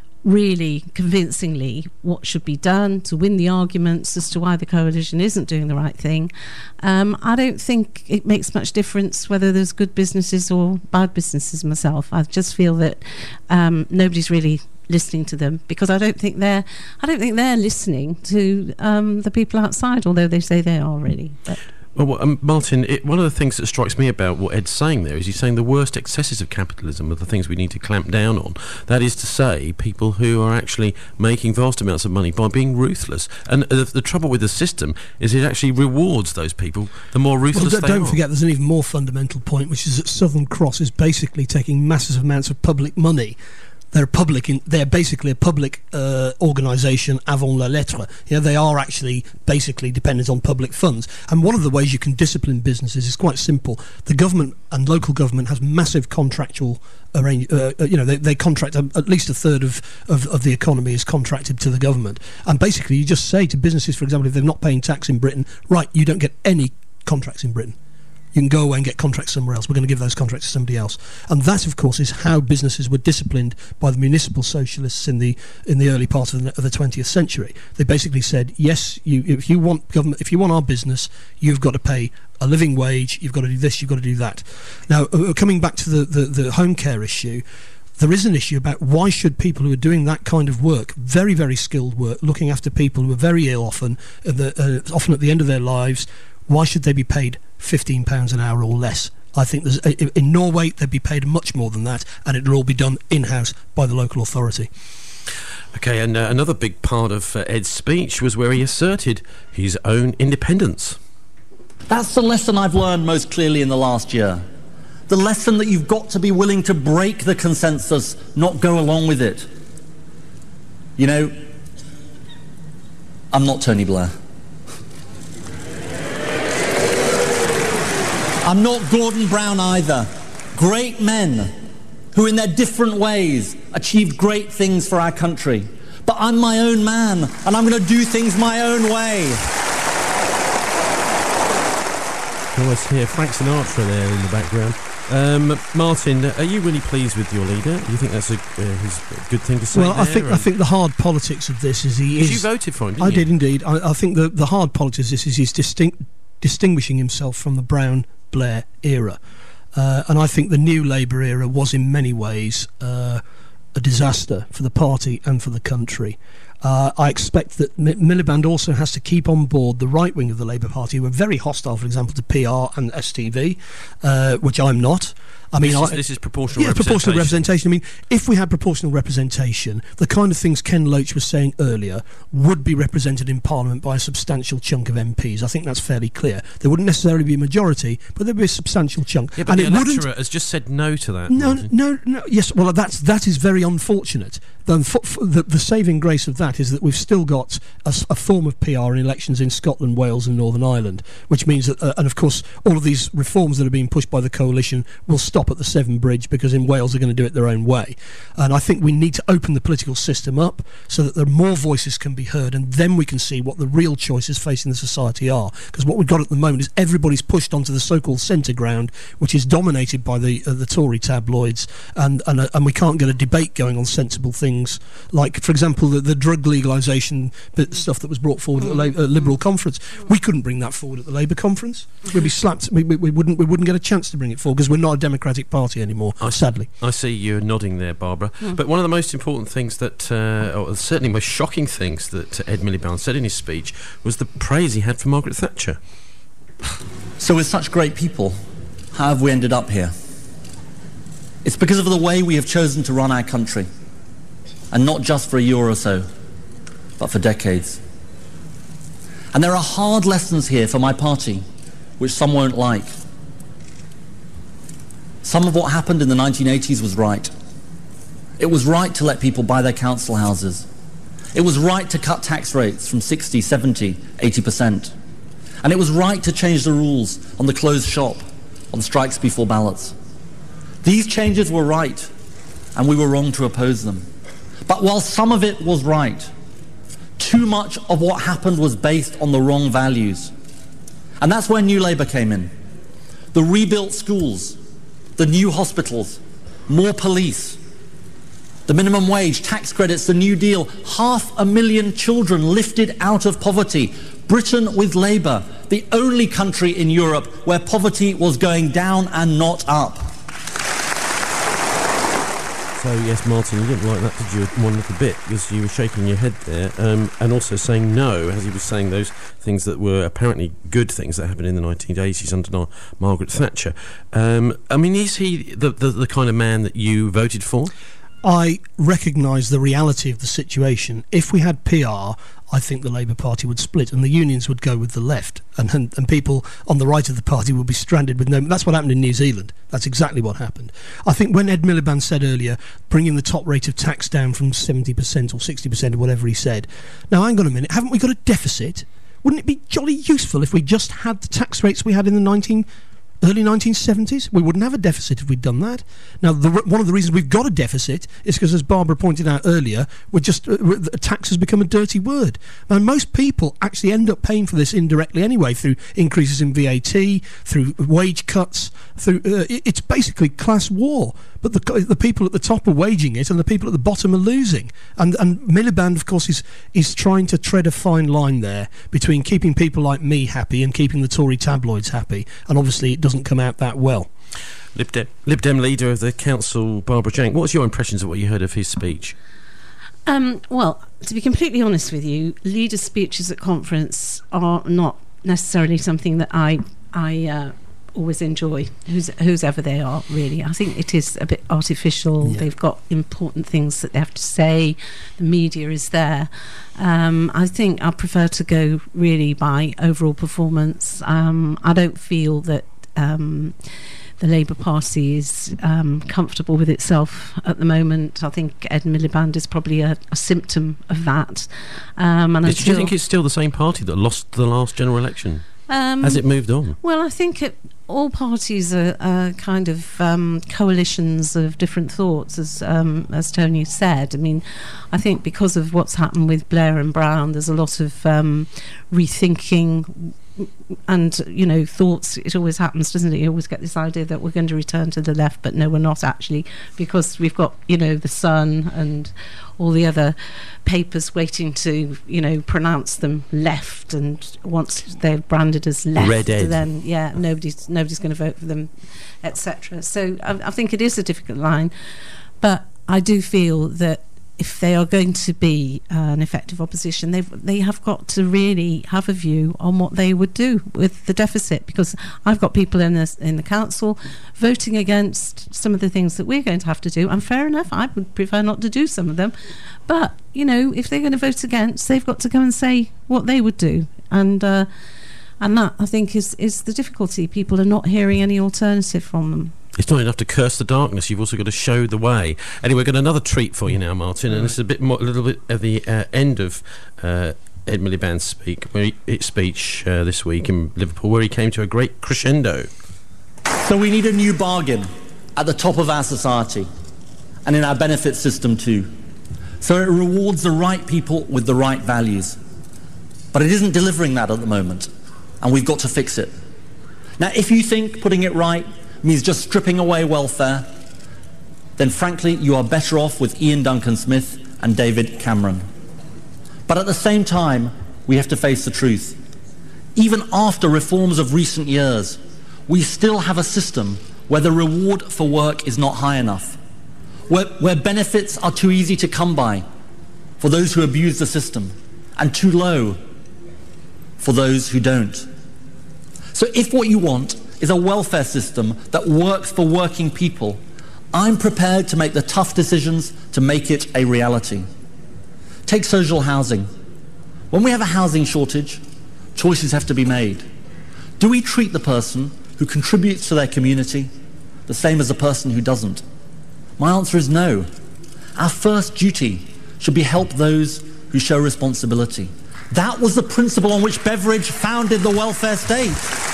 really convincingly what should be done to win the arguments as to why the coalition isn't doing the right thing, um, I don't think it makes much difference whether there's good businesses or bad businesses myself. I just feel that um, nobody's really listening to them, because I don't think they're I don't think they're listening to um, the people outside, although they say they are really. But Well, um, Martin, it, one of the things that strikes me about what Ed's saying there is he's saying the worst excesses of capitalism are the things we need to clamp down on. That is to say, people who are actually making vast amounts of money by being ruthless. And the, the trouble with the system is it actually rewards those people the more ruthless well, they don't are. forget, there's an even more fundamental point, which is that Southern Cross is basically taking massive amounts of public money. They're public. In, they're basically a public uh, organisation avant la lettre. You know, they are actually basically dependent on public funds. And one of the ways you can discipline businesses is quite simple. The government and local government has massive contractual arrange. Uh, you know, they, they contract um, at least a third of, of of the economy is contracted to the government. And basically, you just say to businesses, for example, if they're not paying tax in Britain, right, you don't get any contracts in Britain. You can go away and get contracts somewhere else. We're going to give those contracts to somebody else. And that, of course, is how businesses were disciplined by the municipal socialists in the in the early part of the, of the twentieth century. They basically said, yes, you, if you want government, if you want our business, you've got to pay a living wage. You've got to do this. You've got to do that. Now, uh, coming back to the, the, the home care issue, there is an issue about why should people who are doing that kind of work, very, very skilled work, looking after people who are very ill often, uh, the, uh, often at the end of their lives, why should they be paid fifteen pounds an hour or less I think there's, in Norway they'd be paid much more than that, and it'll all be done in-house by the local authority. OK, and uh, another big part of uh, Ed's speech was where he asserted his own independence. That's the lesson I've learned most clearly in the last year. The lesson that you've got to be willing to break the consensus, not go along with it. You know, I'm not Tony Blair. I'm not Gordon Brown either. Great men who in their different ways achieved great things for our country. But I'm my own man, and I'm going to do things my own way. You always hear Frank Sinatra there in the background. Um, Martin, are you really pleased with your leader? Do you think that's a, uh, his a good thing to say? Well, there, I think or? I think the hard politics of this is he is. You voted for him, didn't I you? did indeed. I, I think the the hard politics of this is he's distinct, distinguishing himself from the Brown-Blair era, uh, and I think the new Labour era was in many ways uh, a disaster for the party and for the country. Uh, I expect that M- Miliband also has to keep on board the right wing of the Labour Party, who are very hostile, for example, to P R and S T V, uh, which I'm not. I mean, this, I, is, this is proportional yeah, representation. proportional representation. I mean, if we had proportional representation, the kind of things Ken Loach was saying earlier would be represented in Parliament by a substantial chunk of M Ps. I think that's fairly clear. There wouldn't necessarily be a majority, but there'd be a substantial chunk. Yeah, but and the it electorate wouldn't, has just said no to that. no, Martin. no, no. Yes, well, that's that is very unfortunate. The, the, the saving grace of that is that we've still got a, a form of P R in elections in Scotland, Wales and Northern Ireland, which means that, uh, and of course, all of these reforms that are being pushed by the coalition will stop at the Severn Bridge, because in Wales they're going to do it their own way. And I think we need to open the political system up so that there more voices can be heard, and then we can see what the real choices facing the society are. Because what we've got at the moment is everybody's pushed onto the so-called centre ground, which is dominated by the uh, the Tory tabloids, and and, uh, and we can't get a debate going on sensible things, like, for example, the, the drug legalisation bit, stuff that was brought forward at the La- uh, Liberal conference. We couldn't bring that forward at the Labour conference. We'd be slapped. We, we, we wouldn't we wouldn't get a chance to bring it forward because we're not a democratic party anymore. I sadly. I see you nodding there, Barbara. Mm. But one of the most important things that, uh, or certainly most shocking things that Ed Miliband said in his speech was the praise he had for Margaret Thatcher. So with such great people, how have we ended up here? It's because of the way we have chosen to run our country. And not just for a year or so, but for decades. And there are hard lessons here for my party, which some won't like. Some of what happened in the nineteen eighties was right. It was right to let people buy their council houses. It was right to cut tax rates from sixty, seventy, eighty percent. And it was right to change the rules on the closed shop, on strikes before ballots. These changes were right, and we were wrong to oppose them. But while some of it was right, too much of what happened was based on the wrong values. And that's where New Labour came in. The rebuilt schools, the new hospitals, more police, the minimum wage, tax credits, the New Deal, half a million children lifted out of poverty. Britain with Labour, the only country in Europe where poverty was going down and not up. So, yes, Martin, you didn't like that, did you, one little bit, because you were shaking your head there, um, and also saying no, as he was saying those things that were apparently good things that happened in the nineteen eighties under Mar- Margaret Thatcher. Um, I mean, is he the, the, the kind of man that you voted for? I recognise the reality of the situation. If we had P R, I think the Labour Party would split and the unions would go with the left, and, and and people on the right of the party would be stranded with no... That's what happened in New Zealand. That's exactly what happened. I think when Ed Miliband said earlier, bringing the top rate of tax down from seventy percent or sixty percent or whatever he said, now hang on a minute, haven't we got a deficit? Wouldn't it be jolly useful if we just had the tax rates we had in the nineteen... early nineteen seventies? We wouldn't have a deficit if we'd done that. Now, the, one of the reasons we've got a deficit is because, as Barbara pointed out earlier, we're just uh, we're, tax has become a dirty word. And most people actually end up paying for this indirectly anyway, through increases in V A T, through wage cuts, through uh, it, it's basically class war. But the the people at the top are waging it, and the people at the bottom are losing. And and Miliband, of course, is is trying to tread a fine line there between keeping people like me happy and keeping the Tory tabloids happy. And obviously, it doesn't come out that well. Lib Dem, Lib Dem leader of the council, Barbara Jank. What was your impressions of what you heard of his speech? Um, well, to be completely honest with you, leaders' speeches at conference are not necessarily something that I I uh, always enjoy, who's who's ever they are, really. I think it is a bit artificial. Yeah. They've got important things that they have to say. The media is there. Um, I think I prefer to go really by overall performance. Um, I don't feel that um, the Labour Party is um, comfortable with itself at the moment. I think Ed Miliband is probably a, a symptom of that. Um, and Do I you still, think it's still the same party that lost the last general election? Um, Has it moved on? Well, I think it, all parties are, are kind of um, coalitions of different thoughts, as um, as Tony said. I mean, I think because of what's happened with Blair and Brown, there's a lot of um, rethinking and, you know, thoughts. It always happens, doesn't it? You always get this idea that we're going to return to the left, but no, we're not actually, because we've got, you know, the Sun and all the other papers waiting to, you know, pronounce them left, and once they're branded as left, Red Ed. then yeah, nobody's nobody's going to vote for them, et cetera. So I, I think it is a difficult line, but I do feel that if they are going to be uh, an effective opposition, they they have got to really have a view on what they would do with the deficit, because I've got people in the, in the council voting against some of the things that we're going to have to do, and fair enough, I would prefer not to do some of them, but, you know, if they're going to vote against, they've got to come and say what they would do, and uh, and that, I think, is, is the difficulty. People are not hearing any alternative from them. It's not enough to curse the darkness, you've also got to show the way. Anyway, we've got another treat for you now, Martin, and this is a bit more, a little bit at the uh, end of uh, Ed Miliband's speak, where he, speech uh, this week in Liverpool, where he came to a great crescendo. So we need a new bargain at the top of our society and in our benefit system too. So it rewards the right people with the right values. But it isn't delivering that at the moment, and we've got to fix it. Now, if you think putting it right means just stripping away welfare, then frankly you are better off with Ian Duncan Smith and David Cameron. But at the same time, we have to face the truth. Even after reforms of recent years, we still have a system where the reward for work is not high enough, where, where benefits are too easy to come by for those who abuse the system, and too low for those who don't. So if what you want is a welfare system that works for working people, I'm prepared to make the tough decisions to make it a reality. Take social housing. When we have a housing shortage, choices have to be made. Do we treat the person who contributes to their community the same as the person who doesn't? My answer is no. Our first duty should be help those who show responsibility. That was the principle on which Beveridge founded the welfare state.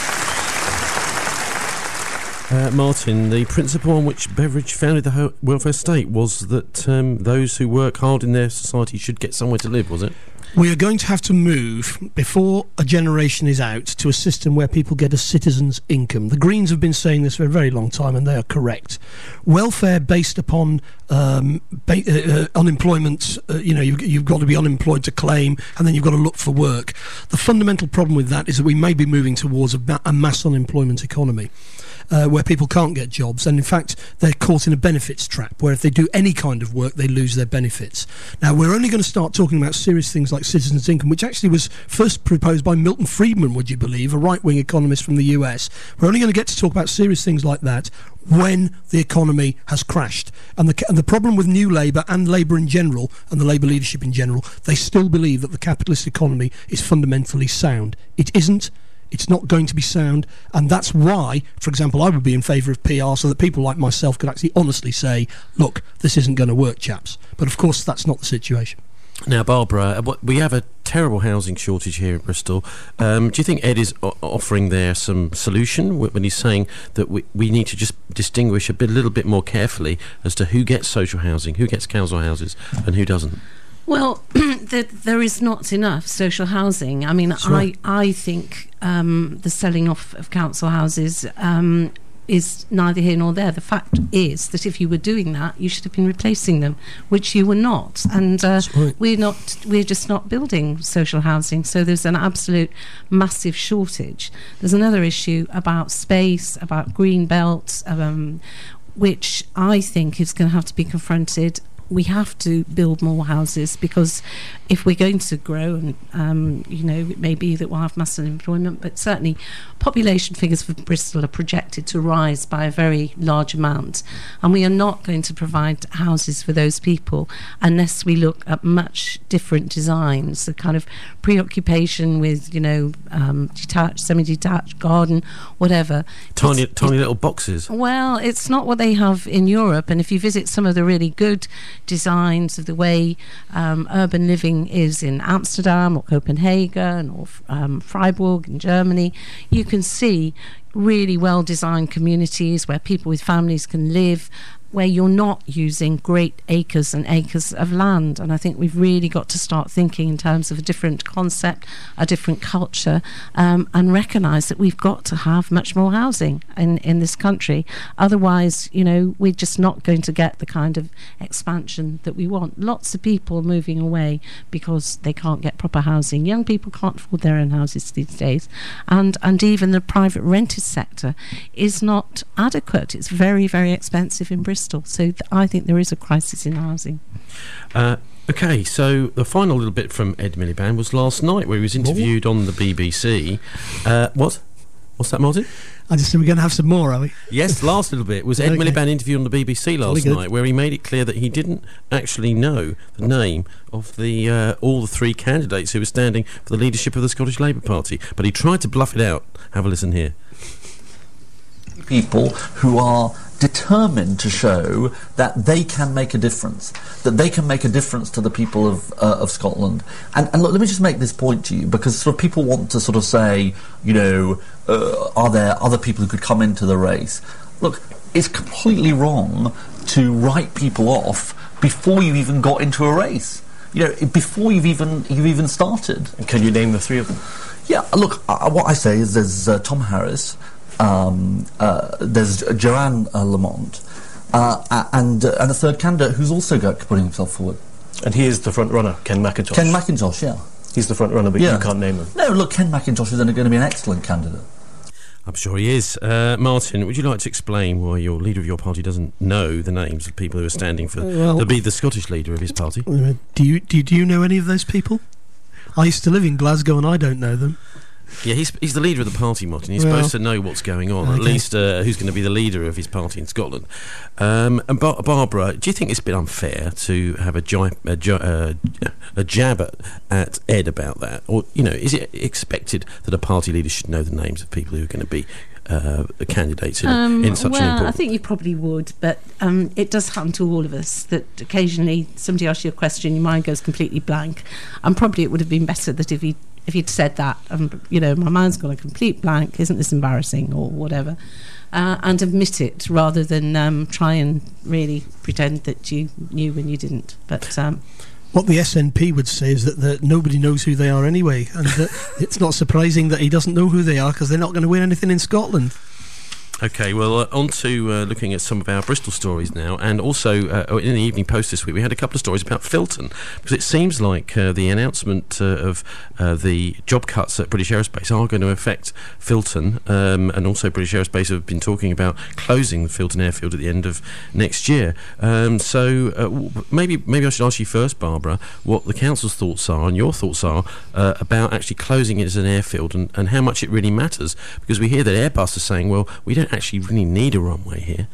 Uh, Martin, the principle on which Beveridge founded the ho- welfare state was that um, those who work hard in their society should get somewhere to live, was it? We are going to have to move, before a generation is out, to a system where people get a citizen's income. The Greens have been saying this for a very long time, and they are correct. Welfare based upon um, ba- uh, uh, unemployment, uh, you know, you've, you've got to be unemployed to claim, and then you've got to look for work. The fundamental problem with that is that we may be moving towards a, ma- a mass unemployment economy. Uh, where people can't get jobs, and in fact they're caught in a benefits trap where if they do any kind of work they lose their benefits. Now we're only going to start talking about serious things like citizens' income, which actually was first proposed by Milton Friedman, would you believe, a right-wing economist from the U S. We're only going to get to talk about serious things like that when the economy has crashed. And the, and the problem with New Labour and Labour in general, and the Labour leadership in general, they still believe that the capitalist economy is fundamentally sound. It isn't. It's not going to be sound, and that's why, for example, I would be in favour of P R so that people like myself could actually honestly say, look, this isn't going to work, chaps. But of course that's not the situation. Now, Barbara, we have a terrible housing shortage here in Bristol. Um, do you think Ed is o- offering there some solution when he's saying that we, we need to just distinguish a bit, a little bit more carefully as to who gets social housing, who gets council houses and who doesn't? Well, there, there is not enough social housing. I mean, right. I, I think um, the selling off of council houses um, is neither here nor there. The fact is that if you were doing that, you should have been replacing them, which you were not. And uh, right. we're not. We're just not building social housing. So there's an absolute massive shortage. There's another issue about space, about green belts, um, which I think is going to have to be confronted we have to build more houses, because if we're going to grow, and um, you know, it may be that we'll have mass unemployment, but certainly population figures for Bristol are projected to rise by a very large amount, and we are not going to provide houses for those people unless we look at much different designs, the kind of preoccupation with, you know, um, detached, semi-detached garden, whatever. Tiny, It's- tiny little boxes. Well, it's not what they have in Europe, and if you visit some of the really good designs of the way um, urban living is in Amsterdam or Copenhagen or um, Freiburg in Germany, you can see really well-designed communities where people with families can live, where you're not using great acres and acres of land. And I think we've really got to start thinking in terms of a different concept, a different culture, um, and recognise that we've got to have much more housing in, in this country. Otherwise, you know, we're just not going to get the kind of expansion that we want. Lots of people moving away because they can't get proper housing. Young people can't afford their own houses these days. And, and even the private rented sector is not adequate. It's very, very expensive in Bristol. So th- I think there is a crisis in housing. Uh, okay, so the final little bit from Ed Miliband was last night, where he was interviewed on the B B C. Uh, what? What's that, Martin? I just said we're going to have some more, are we? Yes, the last little bit was Ed Okay. Miliband interviewed on the B B C last Jolly good. night, where he made it clear that he didn't actually know the name of the uh, all the three candidates who were standing for the leadership of the Scottish Labour Party, but he tried to bluff it out. Have a listen here. People who are determined to show that they can make a difference, that they can make a difference to the people of uh, of Scotland. And, and look, let me just make this point to you, because sort of people want to sort of say, you know, uh, are there other people who could come into the race? Look, it's completely wrong to write people off before you've even got into a race. You know, before you've even you've even started. Can you name the three of them? Yeah, look, uh, what I say is there's uh, Tom Harris. Um, uh, there's Joanne uh, Lamont, uh, and uh, and a third candidate who's also got, putting himself forward. And he is the front runner, Ken McIntosh. Ken McIntosh, yeah. He's the front runner, but Yeah. you can't name him. No, look, Ken McIntosh is going to be an excellent candidate. I'm sure he is. Uh, Martin, would you like to explain why your leader of your party doesn't know the names of people who are standing for Well- to be the Scottish leader of his party? Uh, Do you, do you do you know any of those people? I used to live in Glasgow and I don't know them. Yeah, he's he's the leader of the party, Martin. He's Well, supposed to know what's going on, at okay. least uh, who's going to be the leader of his party in Scotland. Um, and Bar- Barbara, do you think it's a bit unfair to have a, gi- a, gi- uh, a jab at, at Ed about that? Or, you know, is it expected that a party leader should know the names of people who are going to be uh, candidates in, Um, in such well, an important... I think you probably would, but um, it does happen to all of us that occasionally somebody asks you a question, your mind goes completely blank, and probably it would have been better that if he if he'd said that, um, you know, my mind's gone a complete blank, isn't this embarrassing, or whatever, uh, and admit it rather than um, try and really pretend that you knew when you didn't. But um, What the S N P would say is that, that nobody knows who they are anyway, and that it's not surprising that he doesn't know who they are, because they're not going to win anything in Scotland. Okay, well, uh, on to uh, looking at some of our Bristol stories now, and also uh, in the Evening Post this week we had a couple of stories about Filton, because it seems like uh, the announcement uh, of uh, the job cuts at British Aerospace are going to affect Filton, um, and also British Aerospace have been talking about closing the Filton airfield at the end of next year. Um, so uh, w- maybe maybe I should ask you first, Barbara, what the council's thoughts are and your thoughts are uh, about actually closing it as an airfield, and, and how much it really matters, because we hear that Airbus are saying, well, we don't actually really need a runway here.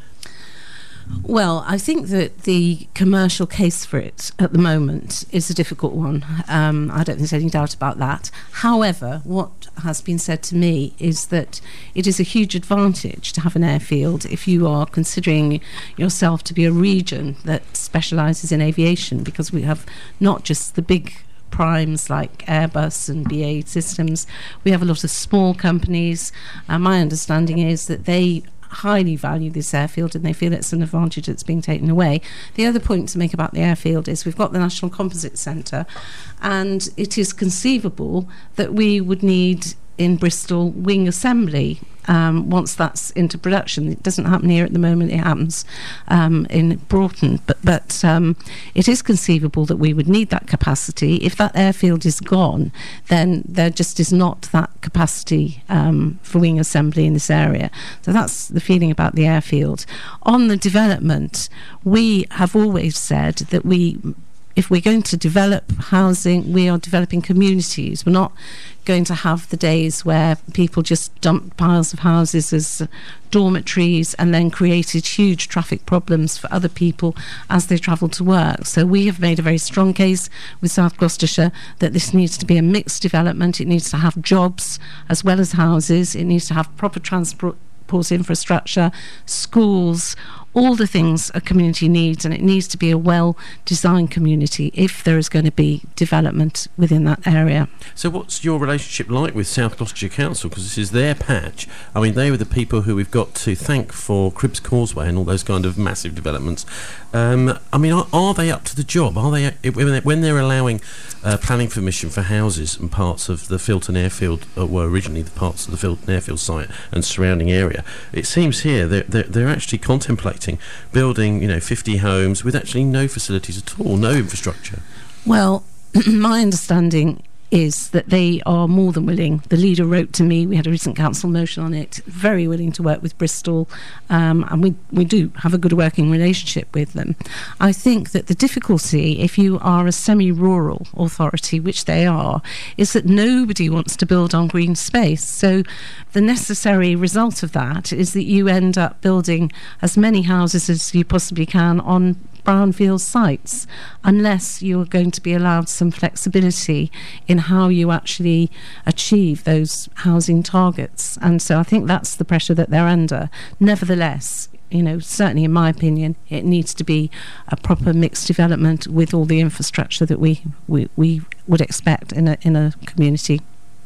Well, I think that the commercial case for it at the moment is a difficult one. Um, I don't think there's any doubt about that. However, what has been said to me is that it is a huge advantage to have an airfield if you are considering yourself to be a region that specialises in aviation, because we have not just the big primes like Airbus and B A E Systems. We have a lot of small companies, and my understanding is that they highly value this airfield and they feel it's an advantage that's being taken away. The other point to make about the airfield is we've got the National Composite Centre, and it is conceivable that we would need in Bristol wing assembly um, once that's into production. It doesn't happen here at the moment, it happens um, in Broughton, but, but um, it is conceivable that we would need that capacity. If that airfield is gone, then there just is not that capacity um, for wing assembly in this area. So that's the feeling about the airfield. On the development, we have always said that we, if we're going to develop housing, we are developing communities. We're not going to have the days where people just dump piles of houses as dormitories and then created huge traffic problems for other people as they travel to work. So we have made a very strong case with South Gloucestershire that this needs to be a mixed development. It needs to have jobs as well as houses. It needs to have proper transport infrastructure, schools, all the things a community needs, and it needs to be a well-designed community if there is going to be development within that area. So what's your relationship like with South Gloucestershire Council? Because this is their patch. I mean, they were the people who we've got to thank for Cribbs Causeway and all those kind of massive developments. Um, I mean, are, are they up to the job? Are they, when they're allowing uh, planning permission for houses and parts of the Filton Airfield, uh, were originally the parts of the Filton Airfield site and surrounding area, it seems here they're, they're, they're actually contemplating building, you know, fifty homes with actually no facilities at all, no infrastructure. Well, my understanding is that they are more than willing. The leader wrote to me, we had a recent council motion on it, very willing to work with Bristol, um, and we, we do have a good working relationship with them. I think that the difficulty, if you are a semi-rural authority, which they are, is that nobody wants to build on green space. So the necessary result of that is that you end up building as many houses as you possibly can on brownfield sites, unless you're going to be allowed some flexibility in how you actually achieve those housing targets. And so I think that's the pressure that they're under. Nevertheless, you know, certainly in my opinion, it needs to be a proper mixed development with all the infrastructure that we we, we would expect in a in a community.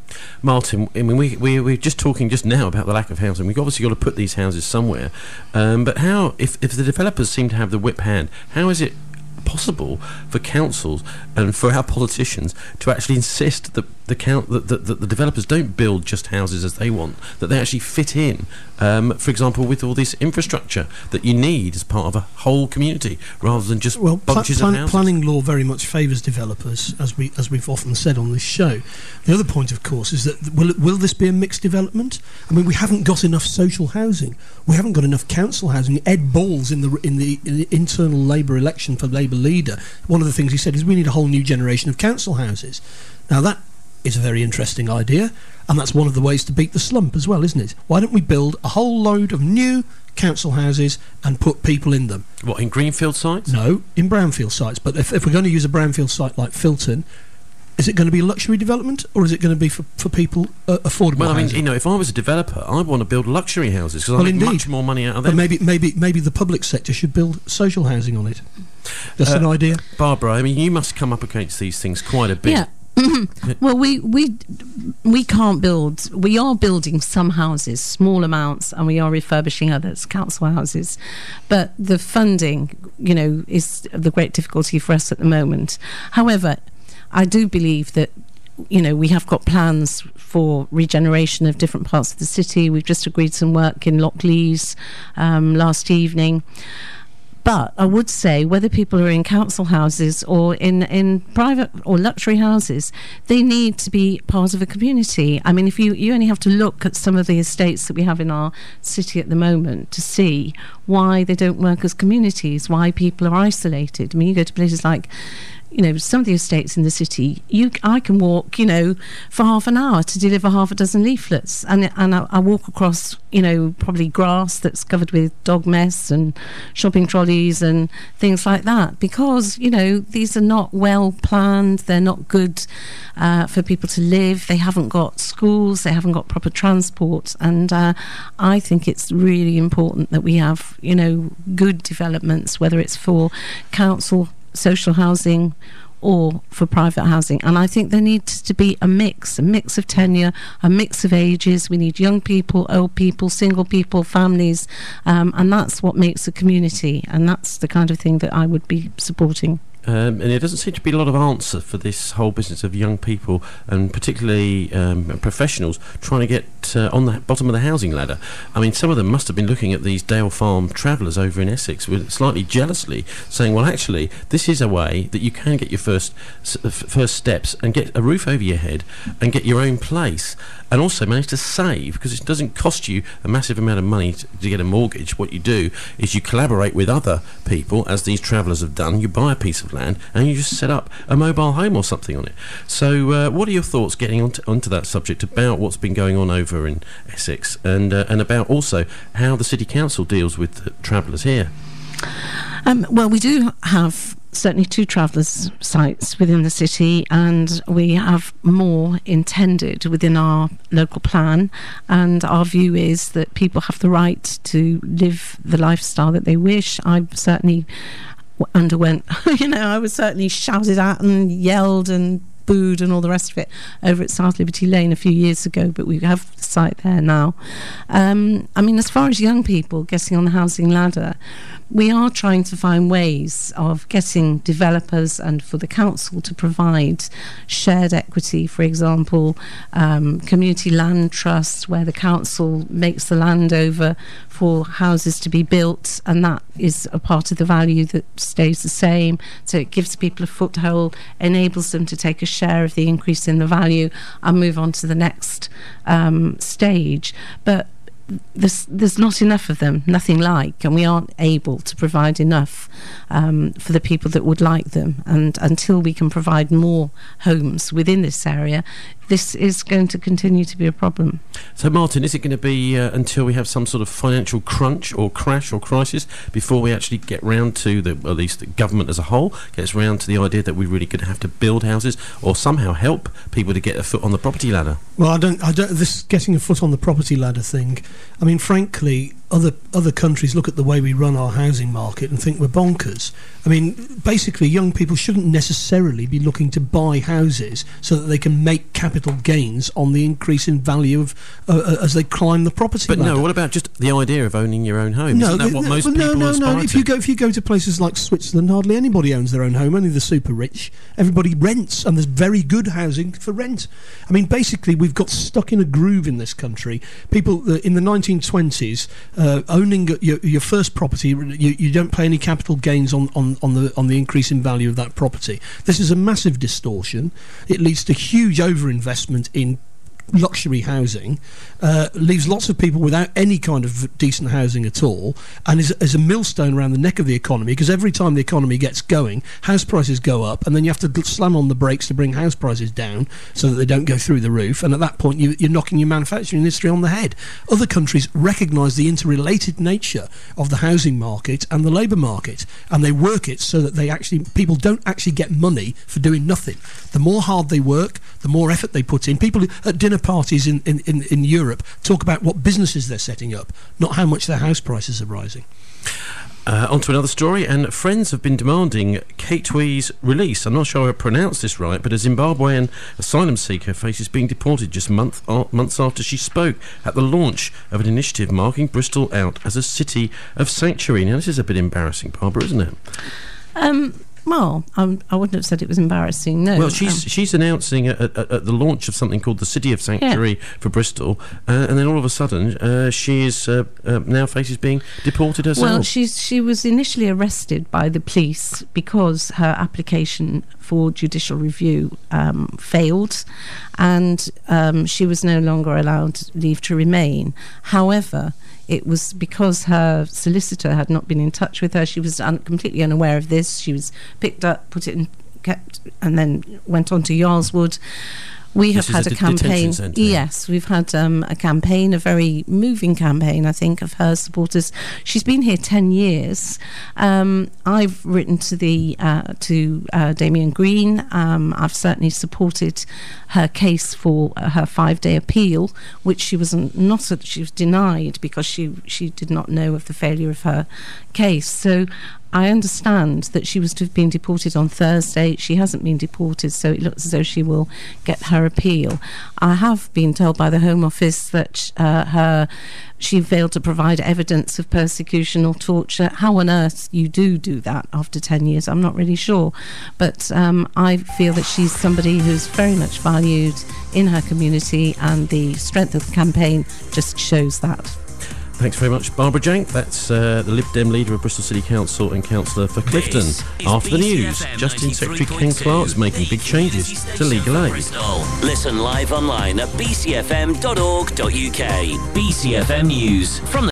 Martin, I mean, we, we, we're just talking just now about the lack of housing. We've obviously got to put these houses somewhere. Um, but how, if, if the developers seem to have the whip hand, how is it possible for councils and for our politicians to actually insist that the count that the, the, the developers don't build just houses as they want, that they actually fit in, um, for example, with all this infrastructure that you need as part of a whole community, rather than just well, bunches pl- plan- of houses? Planning law very much favours developers, as we as we've often said on this show. The other point, of course, is that will it, will this be a mixed development? I mean, we haven't got enough social housing. We haven't got enough council housing. Ed Balls in the in the, in the internal Labour election for Labour leader, one of the things he said is we need a whole new generation of council houses. Now that is a very interesting idea, and that's one of the ways to beat the slump as well, isn't it? Why don't we build a whole load of new council houses and put people in them? What, in greenfield sites? No, in brownfield sites. But if, if we're going to use a brownfield site like Filton, is it going to be luxury development, or is it going to be for, for people uh, affordable Well, I mean, housing? you know, if I was a developer, I'd want to build luxury houses because Well, I make indeed. much more money out of But them. maybe, maybe, maybe the public sector should build social housing on it. Just Uh, an idea. Barbara, I mean, you must come up against these things quite a bit. Yeah. Well, we we we can't build. We are building some houses, small amounts, and we are refurbishing others, council houses. But the funding, you know, is the great difficulty for us at the moment. However, I do believe that, you know, we have got plans for regeneration of different parts of the city. We've just agreed some work in Lockleys um, last evening. But I would say whether people are in council houses or in, in private or luxury houses, they need to be part of a community. I mean, if you, you only have to look at some of the estates that we have in our city at the moment to see why they don't work as communities, why people are isolated. I mean, you go to places like, you know, some of the estates in the city, you, I can walk, you know, for half an hour to deliver half a dozen leaflets. And, and I, I walk across, you know, probably grass that's covered with dog mess and shopping trolleys and things like that. Because, you know, these are not well planned. They're not good uh, for people to live. They haven't got schools. They haven't got proper transport. And uh, I think it's really important that we have, you know, good developments, whether it's for council social housing or for private housing. And I think there needs to be a mix, a mix of tenure, a mix of ages. We need young people, old people, single people, families, um, and that's what makes a community, and that's the kind of thing that I would be supporting. Um, and there doesn't seem to be a lot of answer for this whole business of young people, and particularly um, professionals, trying to get uh, on the bottom of the housing ladder. I mean, some of them must have been looking at these Dale Farm travellers over in Essex with slightly jealously, saying, well, actually, this is a way that you can get your first s- f- first steps and get a roof over your head and get your own place, and also manage to save, because it doesn't cost you a massive amount of money to, to get a mortgage. What you do is you collaborate with other people, as these travellers have done. You buy a piece of land and you just set up a mobile home or something on it. So uh, what are your thoughts getting onto, onto that subject about what's been going on over in Essex, and uh, and about also how the City Council deals with uh, travellers here? Um, well, we do have certainly two travellers sites within the city, and we have more intended within our local plan, and our view is that people have the right to live the lifestyle that they wish. I certainly underwent, you know, I was certainly shouted at and yelled and booed and all the rest of it over at South Liberty Lane a few years ago, but we have the site there now. Um, I mean, as far as young people getting on the housing ladder, we are trying to find ways of getting developers and for the council to provide shared equity, for example, um, community land trusts where the council makes the land over for houses to be built, and that is a part of the value that stays the same. So it gives people a foothold, enables them to take a share of the increase in the value and move on to the next um, stage. But There's, there's not enough of them, nothing like, and we aren't able to provide enough um, for the people that would like them. And until we can provide more homes within this area, this is going to continue to be a problem. So, Martin, is it going to be uh, until we have some sort of financial crunch or crash or crisis before we actually get round to, the, or at least the government as a whole gets round to the idea that we're really going to have to build houses or somehow help people to get a foot on the property ladder? Well, I don't. I don't. This getting a foot on the property ladder thing. I mean, frankly, other other countries look at the way we run our housing market and think we're bonkers. I mean, basically, young people shouldn't necessarily be looking to buy houses so that they can make capital gains on the increase in value of uh, as they climb the property but ladder. no, what about just the idea of owning your own home? No, Isn't that the, what the, most well, people no, no, aspire no. If to? you go if you go to places like Switzerland, hardly anybody owns their own home. Only the super rich. Everybody rents, and there's very good housing for rent. I mean, basically, we've got stuck in a groove in this country. People uh, in the nineteen twenties, uh, owning your, your first property, you, you don't pay any capital gains on, on, on the on the increase in value of that property. This is a massive distortion. It leads to huge overinvestment in luxury housing, uh, leaves lots of people without any kind of decent housing at all, and is, is a millstone around the neck of the economy, because every time the economy gets going, house prices go up, and then you have to gl- slam on the brakes to bring house prices down so that they don't go through the roof, and at that point you, you're knocking your manufacturing industry on the head. Other countries recognise the interrelated nature of the housing market and the labour market, and they work it so that they actually people don't actually get money for doing nothing. The more hard they work, the more effort they put in. People at dinner parties in, in, in, in Europe talk about what businesses they're setting up, not how much their house prices are rising. Uh, on to another story, and friends have been demanding Kate Twee's release. I'm not sure I pronounced this right, but a Zimbabwean asylum seeker faces being deported just month, uh, months after she spoke at the launch of an initiative marking Bristol out as a city of sanctuary. Now, this is a bit embarrassing, Barbara, isn't it? Um... Well, um, I wouldn't have said it was embarrassing, no. Well, she's um, she's announcing at, at, at the launch of something called the City of Sanctuary yeah. for Bristol, uh, and then all of a sudden uh, she is uh, uh, now faces being deported herself. Well, she's she was initially arrested by the police because her application for judicial review um, failed, and um, she was no longer allowed leave to remain. However, it was because her solicitor had not been in touch with her. She was un- completely unaware of this. She was picked up, put it in, kept, and then went on to Yarlswood. We this have had a a de- campaign. Centre. Yes, we've had um, a campaign, a very moving campaign, I think, of her supporters. She's been here ten years. Um, I've written to the uh, to uh, Damian Green. Um, I've certainly supported her case for uh, her five-day appeal, which she was not. She was denied because she she did not know of the failure of her case. So I understand that she was to have been deported on Thursday. She hasn't been deported, so it looks as though she will get her appeal. I have been told by the Home Office that uh, her she failed to provide evidence of persecution or torture. How on earth you do do that after ten years, I'm not really sure. But um, I feel that she's somebody who's very much valued in her community, and the strength of the campaign just shows that. Thanks very much, Barbara Jank. That's uh, the Lib Dem leader of Bristol City Council and councillor for Clifton. After the news, Justice Secretary Ken Clark's making big changes to legal aid. Listen live online at b c f m dot org dot u k. B C F M News from the